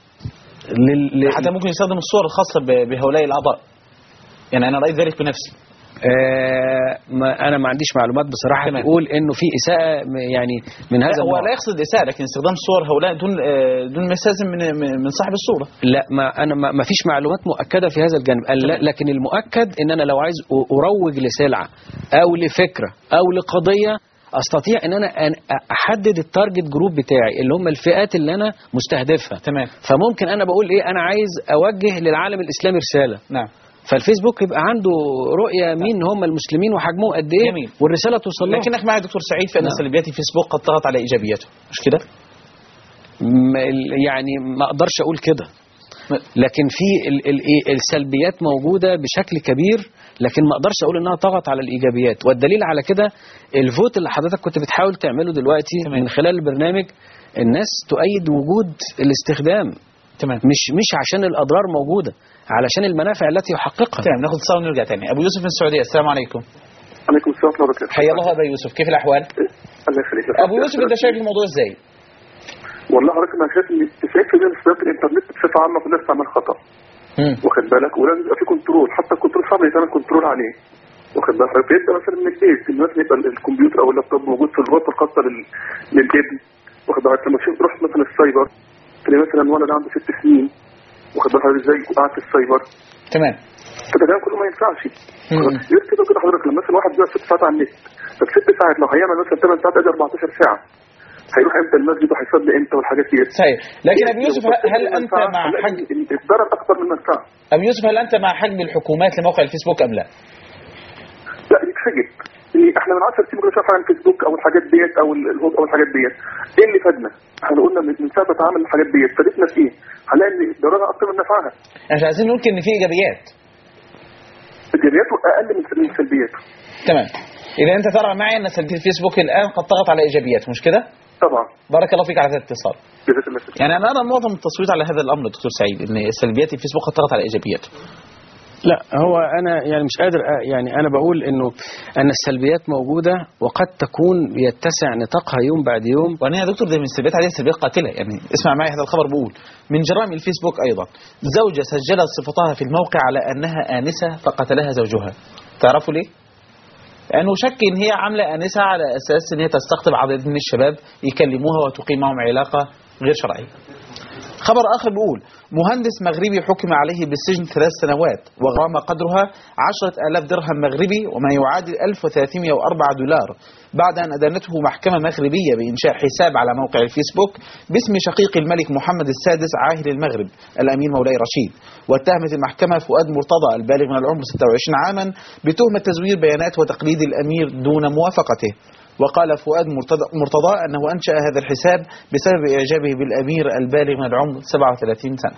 لل... حتى ممكن يستخدم الصور الخاصة بهؤلاء الأعضاء. يعني أنا رأيت ذلك بنفسي. آه ما أنا ما عنديش معلومات بصراحة تمام. تقول إنه في إساءة يعني من هذا النوع. هو لا يقصد إساءة، لكن استخدام صور هؤلاء دون دون ما يستلزم من من صاحب الصورة. لا، ما أنا ما فيش معلومات مؤكدة في هذا الجانب. لكن المؤكد إن أنا لو عايز أروج لسلعة أو لفكرة أو لقضية أستطيع إن أنا أحدد التارجت جروب بتاعي اللي هم الفئات اللي أنا مستهدفها. تمام. فممكن أنا بقول إيه، أنا عايز أوجه للعالم الإسلامي رسالة. نعم. فالفيسبوك يبقى عنده رؤية مين هم المسلمين وحجمهم قد ايه. جميل. والرسالة توصل لهم. لكنك معي دكتور سعيد في أن نعم. سلبيات الفيسبوك قد طغت على إيجابياته، مش كده؟ يعني ما أقدرش أقول كده، لكن في السلبيات موجودة بشكل كبير، لكن ما أقدرش أقول إنها طغت على الإيجابيات. والدليل على كده الفوت اللي حضرتك كنت بتحاول تعمله دلوقتي تمام. من خلال البرنامج الناس تؤيد وجود الاستخدام. تمام. مش مش عشان الأضرار موجودة، علشان المنافع التي يحققها. تمام. ناخد اتصال ونرجع تاني. أبو يوسف من السعودية، السلام عليكم. عليكم السلام ورحمة الله وبركاته. حيا الله أبو يوسف، كيف الأحوال؟ الله يخليك. أبو يوسف، أنت شايف الموضوع إزاي؟ والله حضرتك أنا شايف إن تسعين بالمئة من استخدامات الإنترنت بصفة عامة كلها بتعمل خطأ. واخد بالك؟ ولازم يبقى في كنترول، حتى الكنترول صعب يتعمل كنترول عليه. واخد بالك؟ فيبدأ مثلا من البيت، إن مثلا يبقى الكمبيوتر أو اللابتوب موجود في الغرفة الخاصة للابن. واخد بالك؟ لما تشوف تروح مثلا السايبر تلاقي مثلا ولد عنده ست سنين واخد بالك ازاي قاعد في السايبر. تمام. فده كلام كله ما ينفعش. غير كده كده حضرتك لما مثلا واحد بيقعد ست ساعات على النت، طب ست ساعات لو هيعمل مثلا ثمان ساعات ادي أربعتاشر ساعة، هيروح امتى المسجد وهيصلي امتى والحاجات دي. صحيح. لكن ابو يوسف هل انت مع حجم الضرر اكثر من المنفعه؟ ابو يوسف هل انت مع حجم الحكومات لموقع الفيسبوك ام لا؟ لا يتحجب. احنا من عشر سنين كنا شايفين على الفيسبوك او الحاجات ديت او الهوب او الحاجات ديت، ايه اللي فادنا؟ احنا قلنا من ساعه ما اتعمل الحاجات ديت فادتنا في ايه؟ هنلاقي ان ضررها اكثر من نفعها. احنا عايزين نقول ان في ايجابيات. ايجابياته اقل من سلبياته. تمام. اذا انت ترى معي ان سلبيات الفيسبوك الان قد طغت على ايجابياته، مش كده؟ طبعا. بارك الله فيك على هذا الاتصال. يعني انا ارى معظم التصويت على هذا الامر دكتور سعيد، ان سلبيات الفيسبوك قد طغت على ايجابياته. لا، هو أنا يعني مش قادر، يعني أنا بقول إنه أن السلبيات موجودة وقد تكون يتسع نطاقها يوم بعد يوم. وأنا يا دكتور ده من السلبيات عليها سلبيات قاتلة. يعني اسمع معي هذا الخبر بقول من جرائم الفيسبوك أيضا زوجة سجلت صفتها في الموقع على أنها آنسة فقتلها زوجها. تعرفوا ليه؟ لأنه شك إن هي عاملة آنسة على أساس إن هي تستقطب عدد من الشباب يكلموها وتقيم معهم علاقة غير شرعية. خبر آخر بيقول مهندس مغربي حكم عليه بالسجن ثلاث سنوات وغرامة قدرها عشرة آلاف درهم مغربي وما يعادل ألف وثلاثمائة وأربعة دولار بعد أن أدانته محكمة مغربية بإنشاء حساب على موقع الفيسبوك باسم شقيق الملك محمد السادس عاهل المغرب الأمير مولاي رشيد. واتهمت المحكمة فؤاد مرتضى البالغ من العمر ستة وعشرين عاما بتهمة تزوير بيانات وتقليد الأمير دون موافقته. وقال فؤاد مرتضى أنه أنشأ هذا الحساب بسبب إعجابه بالأمير البالغ من العمر سبعة وثلاثين سنة.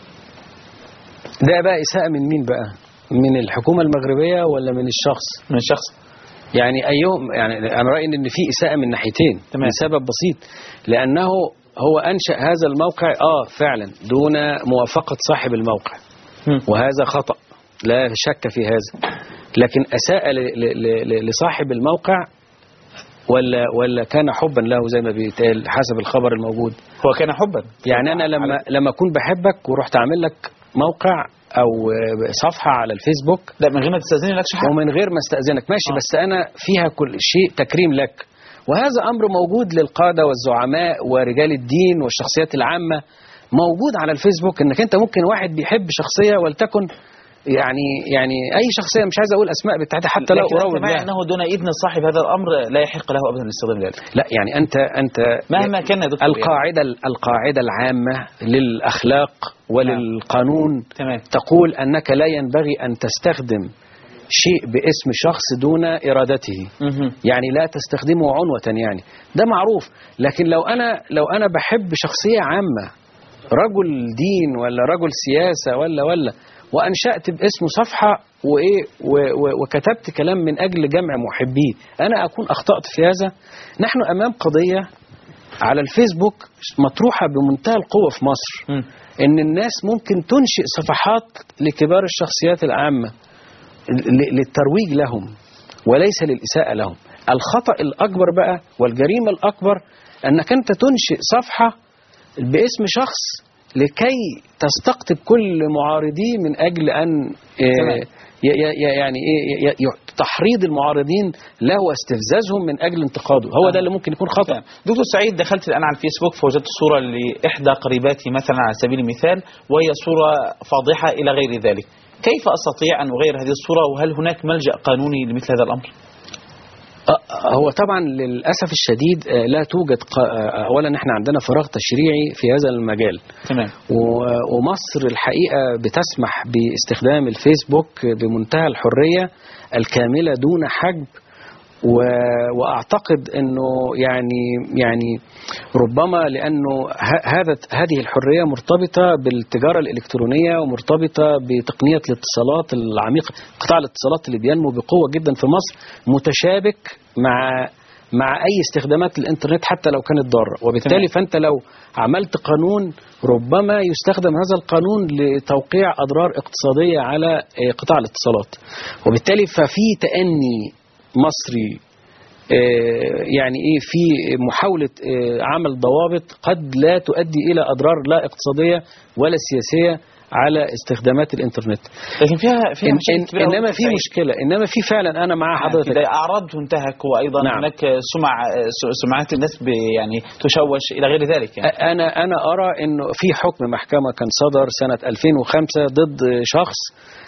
ده بقى إساءة من مين بقى؟ من الحكومة المغربية ولا من الشخص؟ من الشخص. يعني أيهم يعني أنا رأيي إن في إساءة من ناحيتين لسبب بسيط، لأنه هو أنشأ هذا الموقع آه فعلا دون موافقة صاحب الموقع م. وهذا خطأ لا شك في هذا، لكن أساء لصاحب الموقع ولا ولا كان حبا له زي ما بيتقال حسب الخبر الموجود؟ هو كان حبا. يعني أنا لما لما أكون بحبك ورحت أعمل لك موقع أو صفحة على الفيسبوك، لا من غير ما تستأذني لكش حق، ومن غير ما استأذنك ماشي، آه. بس أنا فيها كل شيء تكريم لك، وهذا أمر موجود للقادة والزعماء ورجال الدين والشخصيات العامة، موجود على الفيسبوك إنك أنت ممكن واحد بيحب شخصية ولتكن يعني يعني أي شخصية، مش عايز أقول أسماء بتاعتها حتى لو أروج لها، أنه دون إذن صاحب هذا الأمر لا يحق له أبدا الاستخدام ذلك. لا يعني أنت أنت مهما كان القاعدة يعني. القاعدة العامة للأخلاق وللقانون تمام. تقول أنك لا ينبغي أن تستخدم شيء باسم شخص دون إرادته، مه. يعني لا تستخدمه عنوة، يعني ده معروف. لكن لو أنا لو أنا بحب شخصية عامة، رجل دين ولا رجل سياسة ولا ولا وأنشأت باسمه صفحة وإيه وكتبت كلام من أجل جمع محبيه، أنا أكون أخطأت في هذا. نحن أمام قضية على الفيسبوك مطروحة بمنتهى القوة في مصر، م. إن الناس ممكن تنشئ صفحات لكبار الشخصيات العامة للترويج لهم وليس للإساءة لهم. الخطأ الأكبر بقى والجريمة الأكبر أنك أنت تنشئ صفحة باسم شخص لكي تستقطب كل معارضيه من أجل أن يعني تحريض تحريض له واستفزازهم من أجل انتقاده. هو ده اللي ممكن يكون خطأ. دكتور سعيد، دخلت الآن على الفيسبوك فوجدت صورة لإحدى قريباتي مثلا على سبيل المثال، وهي صورة فاضحة إلى غير ذلك، كيف أستطيع أن أغير هذه الصورة، وهل هناك ملجأ قانوني لمثل هذا الأمر؟ هو طبعا للأسف الشديد لا توجد. أولا احنا عندنا فراغ تشريعي في هذا المجال، تمام. ومصر الحقيقة بتسمح باستخدام الفيسبوك بمنتهى الحرية الكاملة دون حجب، واعتقد انه يعني يعني ربما لانه هذا هذه الحريه مرتبطه بالتجاره الالكترونيه ومرتبطه بتقنيه الاتصالات العميقه. قطاع الاتصالات اللي بينمو بقوه جدا في مصر متشابك مع مع اي استخدامات الانترنت حتى لو كانت ضاره، وبالتالي فانت لو عملت قانون ربما يستخدم هذا القانون لتوقيع اضرار اقتصاديه على قطاع الاتصالات، وبالتالي ففي تأني مصري يعني ايه في محاولة عمل ضوابط قد لا تؤدي الى اضرار لا اقتصادية ولا سياسية على استخدامات الانترنت. لكن فيها فيها إن إن انما في مشكلة، انما في فعلا انا مع حضرتك يعني اعراض تنتهك، وايضا نعم. هناك سمع سمعات الناس يعني تشوش الى غير ذلك. يعني انا انا ارى انه في حكم محكمة كان صدر سنة ألفين وخمسة ضد شخص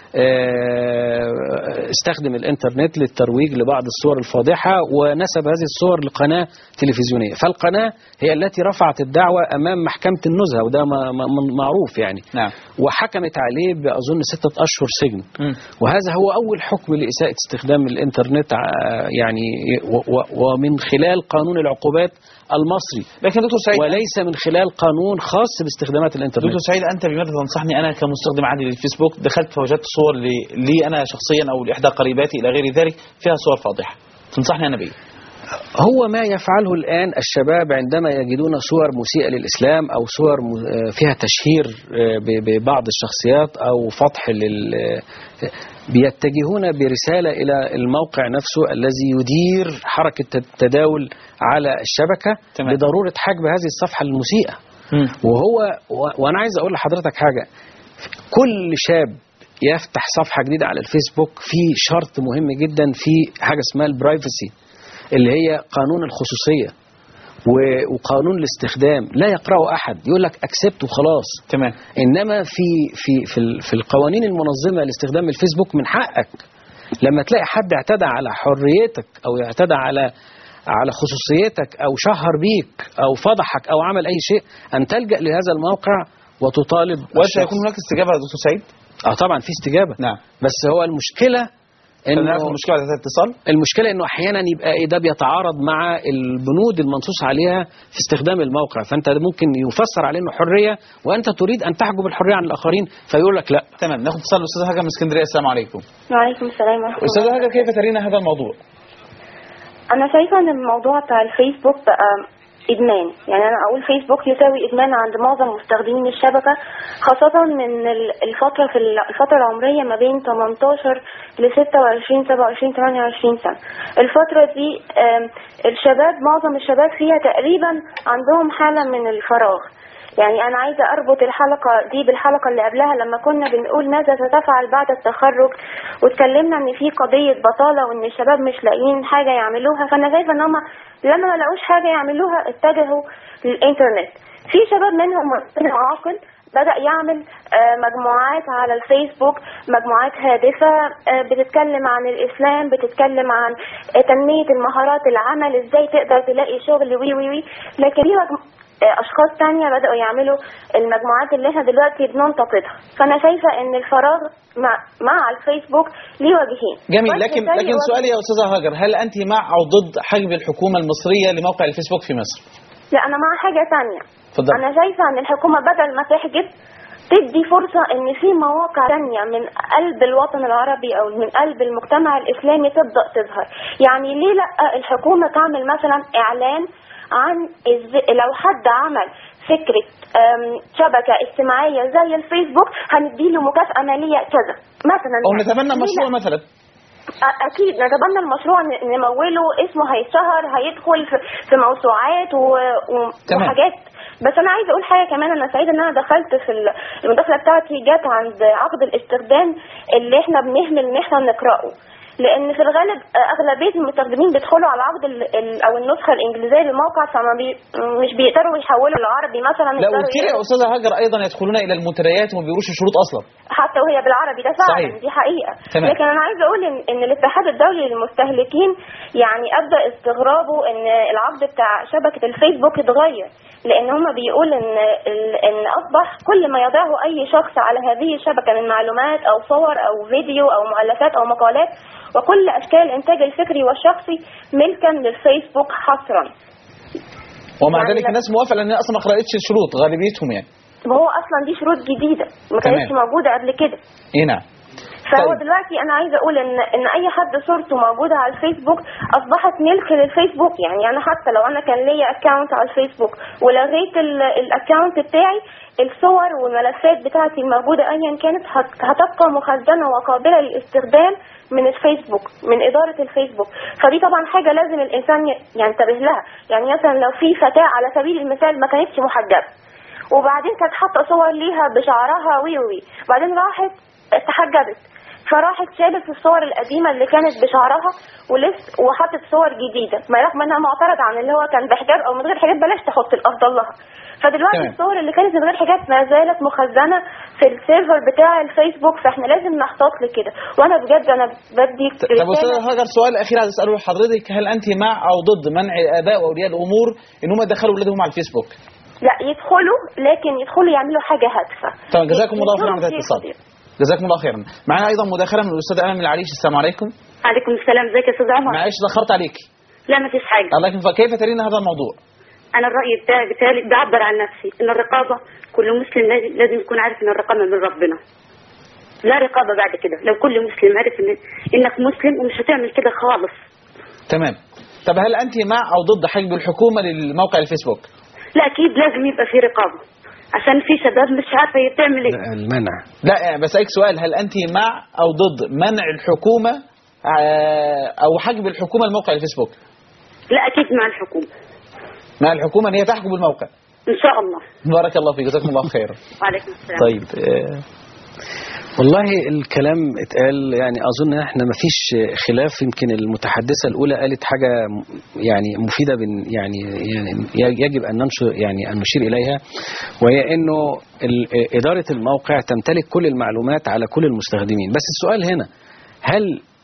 استخدم الانترنت للترويج لبعض الصور الفاضحة ونسب هذه الصور لقناة تلفزيونية، فالقناة هي التي رفعت الدعوة أمام محكمة النزهة، وده معروف يعني. نعم. وحكمت عليه بأظن ستة أشهر سجن. م. وهذا هو أول حكم لإساءة استخدام الانترنت يعني ومن خلال قانون العقوبات المصري، لكن دكتور سعيد وليس من خلال قانون خاص باستخدامات الانترنت. دكتور سعيد، أنت بماذا تنصحني أنا كمستخدم عادي للفيسبوك؟ دخلت فوجدت صور لي أنا شخصيا أو لإحدى قريباتي إلى غير ذلك فيها صور فاضحة، تنصحني أنا بإيه؟ هو ما يفعله الآن الشباب عندما يجدون صور مسيئة للإسلام أو صور فيها تشهير ببعض الشخصيات أو فضح لل بيتجهون برسالة إلى الموقع نفسه الذي يدير حركة التداول على الشبكة. تمام. بضرورة حجب هذه الصفحة المسيئة. م. وهو وأنا عايز أقول لحضرتك حاجة، كل شاب يفتح صفحة جديدة على الفيسبوك في شرط مهم جدا، في حاجة اسمها البرايفسي اللي هي قانون الخصوصية، وقانون الاستخدام لا يقرأه أحد، يقول لك أكسبت وخلاص. تمام. إنما في في في في القوانين المنظمة لاستخدام الفيسبوك من حقك لما تلاقي حد اعتدى على حريتك أو اعتدى على على خصوصيتك أو شهر بيك أو فضحك أو عمل أي شيء أن تلجأ لهذا الموقع وتطالب. وسيكون هناك استجابة يا دكتور سعيد؟ اه طبعا في استجابة. نعم. بس هو المشكلة انه المشكلة على الاتصال، المشكلة انه احيانا يبقى ايه ده بيتعارض مع البنود المنصوص عليها في استخدام الموقع، فانت ممكن يفسر عليه انه حرية وانت تريد ان تحجب الحرية عن الاخرين فيقول لك لا. تمام. ناخد اتصال الاستاذة هاجر من اسكندرية. السلام عليكم. وعليكم السلام ورحمة الله. استاذة هاجر، كيف ترين هذا الموضوع؟ أنا شايفة إن الموضوع بتاع الفيسبوك بقى إدمان. يعني أنا أقول فيسبوك يساوي إدمان عند معظم مستخدمين الشبكة، خاصة من الفترة في الفترة العمرية ما بين تمنتاشر ل ستة وعشرين سبعة وعشرين ثمانية وعشرين سنة. الفترة دي الشباب معظم الشباب فيها تقريبا عندهم حالة من الفراغ. يعني أنا عايزة أربط الحلقة دي بالحلقة اللي قبلها لما كنا بنقول ماذا ستفعل بعد التخرج، واتكلمنا إن في قضية بطالة وإن الشباب مش لاقيين حاجة يعملوها. فأنا شايفة إن هم لما ما لقوش حاجة يعملوها اتجهوا للإنترنت. في شباب منهم عاقل بدأ يعمل مجموعات على الفيسبوك، مجموعات هادفة بتتكلم عن الإسلام، بتتكلم عن تنمية المهارات العمل، إزاي تقدر تلاقي شغل وي وي وي. لكن في أشخاص تانية بدأوا يعملوا المجموعات اللي احنا دلوقتي بننتقدها. فأنا شايفة إن الفراغ مع, مع الفيسبوك ليه وجهين. جميل. لكن لكن سؤالي يا أستاذة هاجر، هل أنت مع أو ضد حجب الحكومة المصرية لموقع الفيسبوك في مصر؟ لا، أنا مع حاجة تانية. فضل. أنا شايفة إن الحكومة بدل ما تحجب تدي فرصة إن في مواقع تانية من قلب الوطن العربي أو من قلب المجتمع الإسلامي تبدأ تظهر. يعني ليه لا الحكومة تعمل مثلا إعلان عن لو حد عمل فكرة شبكة اجتماعية زي الفيسبوك هنديله مكافأة مالية كذا مثلا. أو نتبنى مشروع مثلا. أكيد نتبنى المشروع، نموله، اسمه هيتشهر، هيدخل في موسوعات وحاجات. بس أنا عايزة أقول حاجة كمان. أنا سعيدة إن أنا دخلت في المداخلة بتاعتي جت عند عقد الاستخدام اللي إحنا بنهمل إن إحنا نقرأه، لأن في الغالب أغلبية المستخدمين بيدخلوا على عقد أو النسخة الإنجليزية للموقع، فما بي مش بيقدروا يحولوا العربي مثلا. لا، وكتير يا أستاذة هاجر أيضا يدخلون إلى المنتديات وما بيقروش الشروط أصلا حتى وهي بالعربي. ده فعلا صحيح. دي حقيقة. تمام. لكن أنا عايزة أقول إن, إن الاتحاد الدولي للمستهلكين يعني أبدأ استغرابه إن العقد بتاع شبكة الفيسبوك اتغير، لأن هم بيقول إن إن أصبح كل ما يضعه أي شخص على هذه الشبكة من معلومات أو صور أو فيديو أو مؤلفات أو مقالات وكل أشكال الإنتاج الفكري والشخصي ملكا للفيسبوك حصرا. ومع يعني ذلك الناس موافقة لأن أصلا ما قرأتش الشروط غالبيتهم. يعني هو أصلا دي شروط جديدة ما كانتش موجودة قبل كده. إيه نعم. فهو طيب. دلوقتي أنا عايزة أقول إن إن أي حد صورته موجودة على الفيسبوك أصبحت ملك للفيسبوك. يعني أنا حتى لو أنا كان ليا أكاونت على الفيسبوك ولغيت الأكاونت بتاعي، الصور والملفات بتاعتي الموجودة أيا كانت هتبقى مخزنة وقابلة للاستخدام من الفيسبوك، من إدارة الفيسبوك. فدي طبعا حاجة لازم الإنسان ينتبه لها. يعني مثلا لو في فتاة على سبيل المثال ما كانتش محجبة وبعدين كانت حاطة صور ليها بشعرها وي وي، بعدين راحت تحجبت، فراحت شالت الصور القديمة اللي كانت بشعرها ولسه وحطت صور جديدة، ما رغم انها معترض عن اللي هو كان بحجاب او من غير حجاب، بلاش تحط الافضل لها. فدلوقتي تمام. الصور اللي كانت من غير حجاب ما زالت مخزنة في السيرفر بتاع الفيسبوك، فاحنا لازم نحتاط لكده. وانا بجد انا بدي طب استاذ هاجر سؤال اخير عايز اساله لحضرتك، هل انت مع او ضد منع الاباء واولياء الامور ان هم يدخلوا اولادهم على الفيسبوك؟ لا، يدخلوا، لكن يدخلوا يعملوا حاجة هادفة. طبعا. جزاكم الله خيرا على هذا الاتصال. جزاكم الله خيرا. معنا ايضا مداخله من الاستاذ امل من العريش. السلام عليكم. عليكم السلام. ازيك يا استاذ عمر؟ معلش اتاخرت عليكي. لا ما فيش حاجه. الله يكرمك. كيف ترين هذا الموضوع؟ انا الراي بتاعي بتاعي بعبر عن نفسي ان الرقابه كل مسلم لازم يكون عارف ان الرقابه من ربنا، لا رقابه بعد كده. لو كل مسلم عارف ان انك مسلم ومش هتعمل كده خالص. تمام. طب هل انت مع او ضد حجب الحكومه للموقع الفيسبوك؟ لا، اكيد لازم يبقى في رقابه عشان في شباب مش عارفه تعمل ايه. المنع. لا بسألك سؤال، هل انت مع او ضد منع الحكومه او حجب الحكومه الموقع الفيسبوك؟ لا، اكيد مع الحكومه. مع الحكومه ان هي تحجب الموقع ان شاء الله. بارك الله فيك. جزاكم الله خير. وعليكم السلام. طيب والله الكلام اتقال، يعني أظن احنا ما فيش خلاف. يمكن المتحدثة الأولى قالت حاجة يعني مفيدة، بن يعني, يعني يجب أن ننشر يعني أن نشير إليها، وهي إنه إدارة الموقع تمتلك كل المعلومات على كل المستخدمين. بس السؤال هنا، هل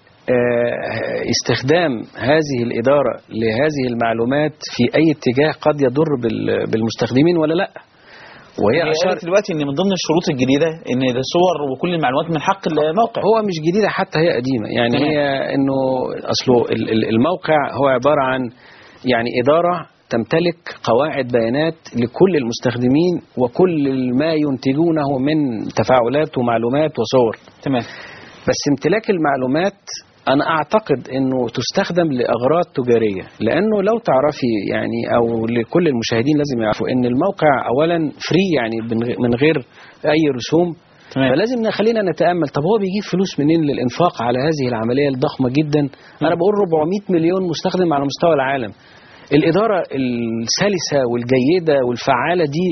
استخدام هذه الإدارة لهذه المعلومات في أي اتجاه قد يضر بالمستخدمين ولا لا؟ وهي أشارت دلوقتي ان من ضمن الشروط الجديده ان ده صور وكل المعلومات من حق الموقع. هو مش جديده، حتى هي قديمه يعني. تمام. هي انه اصله الموقع هو عباره عن يعني اداره تمتلك قواعد بيانات لكل المستخدمين وكل ما ينتجونه من تفاعلات ومعلومات وصور. تمام. بس امتلاك المعلومات أنا أعتقد أنه تستخدم لأغراض تجارية، لأنه لو تعرفي يعني أو لكل المشاهدين لازم يعرفوا أن الموقع أولا فري، يعني من غير أي رسوم. تمام. فلازم نخلينا نتأمل، طب هو بيجيب فلوس منين للإنفاق على هذه العملية الضخمة جدا؟ أنا بقول أربعمائة مليون مستخدم على مستوى العالم. الإدارة السلسة والجيدة والفعالة دي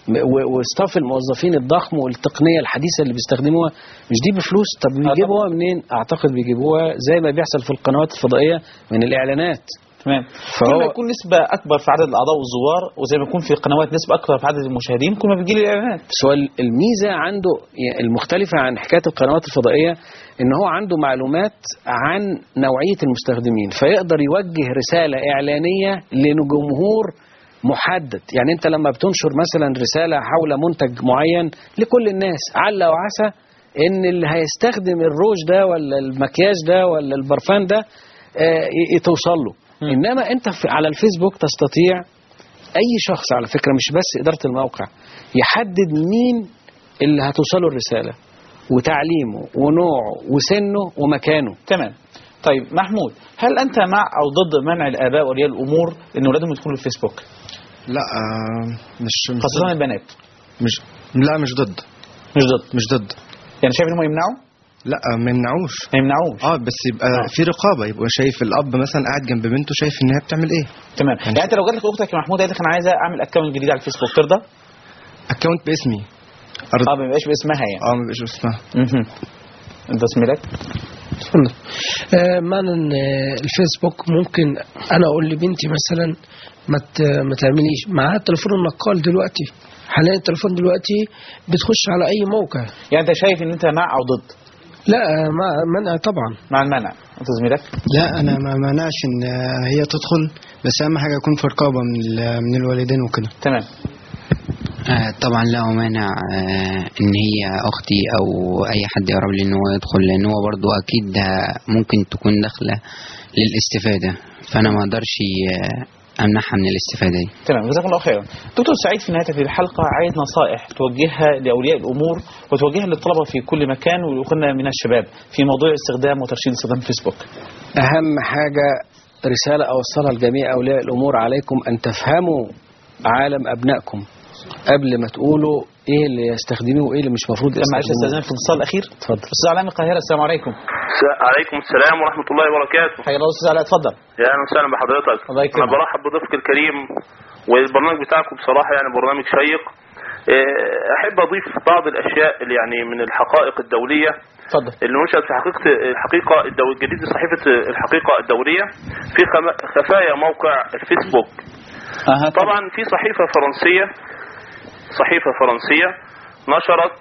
واستاف الموظفين الضخم والتقنيه الحديثه اللي بيستخدموها، مش دي بفلوس؟ طب بيجيبوها منين؟ اعتقد بيجيبوها زي ما بيحصل في القنوات الفضائيه من الاعلانات. تمام. كل ما يكون نسبه اكبر في عدد الاعضاء والزوار، وزي ما يكون في القنوات نسبه اكبر في عدد المشاهدين، كل ما بيجي لي الاعلانات. سؤال الميزه عنده المختلفه عن حكايه القنوات الفضائيه ان هو عنده معلومات عن نوعيه المستخدمين، فيقدر يوجه رساله اعلانيه لجمهور محدد. يعني انت لما بتنشر مثلا رسالة حول منتج معين لكل الناس، عل وعسى ان اللي هيستخدم الروج ده ولا المكياج ده ولا البرفان ده اه توصل له. م. انما انت على الفيسبوك تستطيع اي شخص، على فكرة مش بس ادارة الموقع، يحدد مين اللي هتوصله الرسالة وتعليمه ونوعه وسنه ومكانه. تمام. طيب محمود، هل انت مع او ضد منع الاباء واولياء الامور ان اولادهم يدخلوا الفيسبوك؟ لا آه مش خاصة البنات. مش لا مش ضد مش ضد مش ضد يعني شايف انهم يمنعوا؟ لا ما يمنعوش ما يمنعوش اه بس يبقى آه. في رقابه، يبقى شايف الاب مثلا قاعد جنب بنته شايف ان هي بتعمل ايه. تمام. يعني انت لو جات لك اختك يا محمود قالت لك انا عايزه اعمل اكونت جديد على الفيسبوك، ترضى؟ اكونت باسمي أرض... اه ما يبقاش باسمها يعني. اه ما يبقاش باسمها. اها انت اسمك؟ اتفضل. آه معنى ان الفيسبوك ممكن انا اقول لبنتي مثلا ما ما تعمليش معاها التليفون النقال دلوقتي، حاليا التليفون دلوقتي بتخش على اي موقع. يعني انت شايف ان انت مع او ضد؟ لا مع منع طبعا. مع المنع. انت زميلك؟ لا انا ما مانعش ان هي تدخل، بس اهم حاجه يكون في رقابه من من الوالدين وكده. تمام. آه طبعا لا مانع آه ان هي اختي او اي حد يقرب لي ان هو يدخل، لان هو برضو اكيد ممكن تكون داخله للاستفاده، فانا ما اقدرش امنعها من الاستفاده دي. تمام. جزاك الله خيرا. دكتور سعيد، في نهايه الحلقه عايز نصائح توجهها لاولياء الامور وتوجهها للطلبه في كل مكان ويخلنا من الشباب في موضوع استخدام وترشيد استخدام فيسبوك. اهم حاجه رساله اوصلها لجميع اولياء الامور، عليكم ان تفهموا عالم ابنائكم قبل ما تقولوا ايه اللي يستخدموه وايه اللي مش المفروض يستخدموه. معلش استاذن في الاتصال الاخير. اتفضل. استاذ علاء من القاهره، السلام عليكم. عليكم السلام ورحمه الله وبركاته. حيا الله استاذ علاء، اتفضل. يا اهلا وسهلا بحضرتك. انا برحب بضيفك الكريم، والبرنامج بتاعكم بصراحه يعني برنامج شيق. احب اضيف بعض الاشياء اللي يعني من الحقائق الدوليه اتفضل اللي نشأت في حقيقه الحقيقه الدو... الجديد صحيفه الحقيقه الدوليه في خم... خفايا موقع الفيسبوك. أه طبعا في صحيفه فرنسيه صحيفة فرنسية نشرت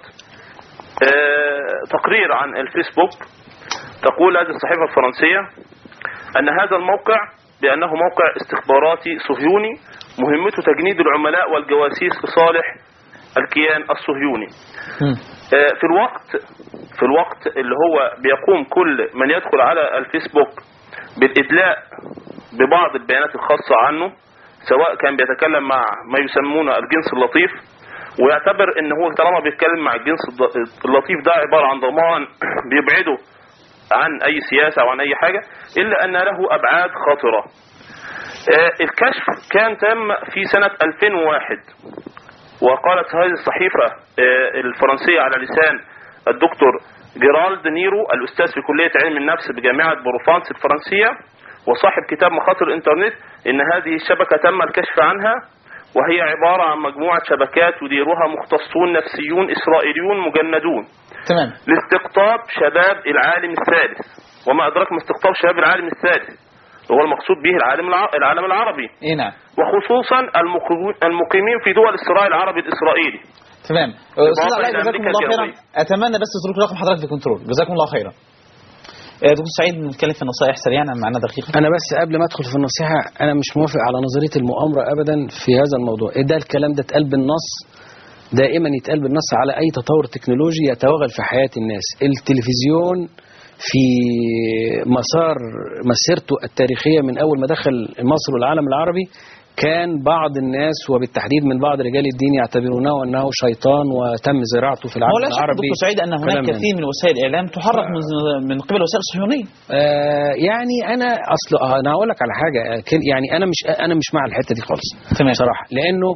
آه تقرير عن الفيسبوك. تقول هذه الصحيفة الفرنسية أن هذا الموقع بأنه موقع استخباراتي صهيوني مهمته تجنيد العملاء والجواسيس لصالح الكيان الصهيوني. آه في الوقت في الوقت اللي هو بيقوم كل من يدخل على الفيسبوك بالإدلاء ببعض البيانات الخاصة عنه، سواء كان بيتكلم مع ما يسمونه الجنس اللطيف، ويعتبر ان هو طالما بيتكلم مع الجنس اللطيف ده عبارة عن ضمان بيبعده عن اي سياسة او عن اي حاجة، الا ان له ابعاد خطرة. آه الكشف كان تم في سنة ألفين وواحد، وقالت هذه الصحيفة آه الفرنسية على لسان الدكتور جيرالد نيرو الاستاذ في كلية علم النفس بجامعة بروفانس الفرنسية وصاحب كتاب مخاطر الانترنت، ان هذه الشبكة تم الكشف عنها وهي عبارة عن مجموعة شبكات يديرها مختصون نفسيون إسرائيليون مجندون تمام. لاستقطاب شباب العالم الثالث. وما أدرك ما استقطاب شباب العالم الثالث، هو المقصود به العالم العالم العربي. إيه نعم. وخصوصا المقيمين في دول الصراع العربي الإسرائيلي. تمام. أستاذ علاء جزاكم الله خيرا. أتمنى بس تترك رقم حضرتك في الكنترول. جزاكم الله خيرا. دكتور سعيد نتكلم في النصائح سريعا معنا دقيقة. أنا بس قبل ما أدخل في النصيحة، أنا مش موافق على نظرية المؤامرة أبدا في هذا الموضوع. ده الكلام ده اتقال بالنص، دائما يتقال بالنص على أي تطور تكنولوجي يتوغل في حياة الناس. التلفزيون في مسار مسيرته التاريخية من أول ما دخل مصر والعالم العربي كان بعض الناس وبالتحديد من بعض رجال الدين يعتبرونه أنه شيطان وتم زراعته في العالم العربي. دكتور سعيد أن هناك كثير من وسائل الإعلام تحرك من من قبل وسائل الصهيونية. آه يعني أنا أصل أنا هقول لك على حاجة، يعني أنا مش أنا مش مع الحتة دي خالص بصراحة، لأنه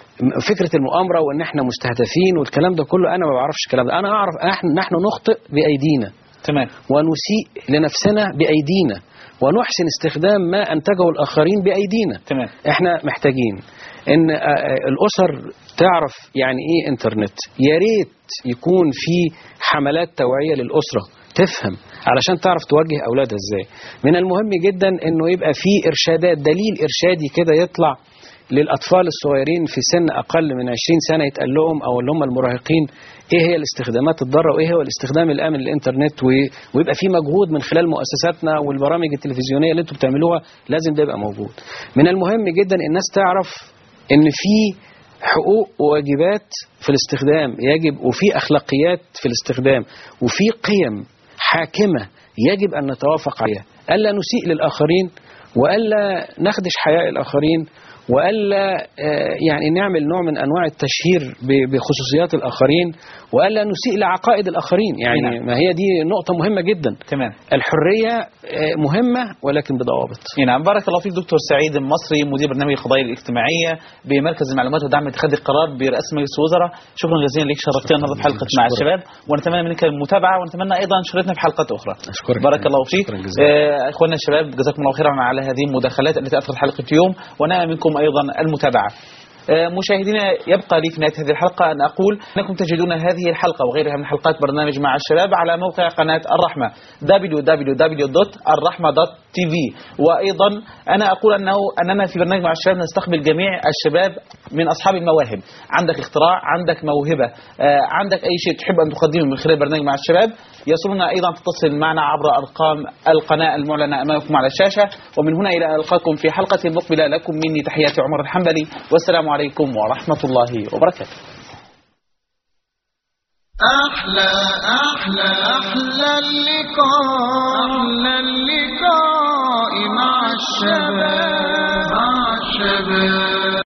فكرة المؤامرة وأن احنا مستهدفين والكلام ده كله أنا ما بعرفش الكلام ده. أنا أعرف نحن نخطئ بأيدينا، تمام، ونسيء لنفسنا بأيدينا، ونحسن استخدام ما أنتجه الآخرين بأيدينا. تمام. احنا محتاجين ان الأسر تعرف يعني ايه انترنت. يا ريت يكون في حملات توعية للأسرة تفهم علشان تعرف توجه أولادها ازاي. من المهم جدا انه يبقى في إرشادات، دليل إرشادي كده يطلع للأطفال الصغيرين في سن أقل من عشرين سنة، يتقال لهم أو اللي هم المراهقين إيه هي الاستخدامات الضارة وإيه هو الاستخدام الآمن للإنترنت، ويبقى في مجهود من خلال مؤسساتنا والبرامج التلفزيونية اللي انتم بتعملوها، لازم ده يبقى موجود. من المهم جدا الناس تعرف إن في حقوق وواجبات في الاستخدام يجب، وفي أخلاقيات في الاستخدام، وفي قيم حاكمة يجب أن نتوافق عليها، ألا نسيء للآخرين وألا نخدش حياء الآخرين، وألا يعني نعمل نوع من أنواع التشهير بخصوصيات الآخرين، وألا نسيء لعقائد الآخرين. يعني نعم. ما هي دي نقطة مهمة جدا. تمام. الحرية مهمة ولكن بضوابط. نعم. بارك الله فيك دكتور سعيد المصري، مدير برنامج القضايا الاجتماعية بمركز المعلومات ودعم اتخاذ القرار برئاسة مجلس الوزراء. شكرا جزيلا لك، شرفتنا النهارده في حلقة مع الشباب، ونتمنى منك المتابعة، ونتمنى أيضا شريتنا في حلقات أخرى. أشكرك. بارك الله فيك. آه إخواننا الشباب جزاكم الله خيرا على هذه المداخلات التي أثرت حلقة اليوم، ونأمل منكم أيضا المتابعة. مشاهدينا يبقى لي في نهاية هذه الحلقة أن أقول أنكم تجدون هذه الحلقة وغيرها من حلقات برنامج مع الشباب على موقع قناة الرحمة دبليو دبليو دبليو دوت الرحمة دوت تي في. وأيضا أنا أقول أنه أننا في برنامج مع الشباب نستقبل جميع الشباب من أصحاب المواهب. عندك اختراع، عندك موهبة، عندك أي شيء تحب أن تقدمه من خلال برنامج مع الشباب، يصلنا أيضا تتصل معنا عبر أرقام القناة المعلنة أمامكم على الشاشة. ومن هنا إلى ألقاكم في حلقة مقبلة، لكم مني تحياتي عمر الحنبلي، والسلام عليكم ورحمة الله وبركاته. أحلى أحلى أحلى اللقاء، أحلى اللقاء مع الشباب، مع الشباب.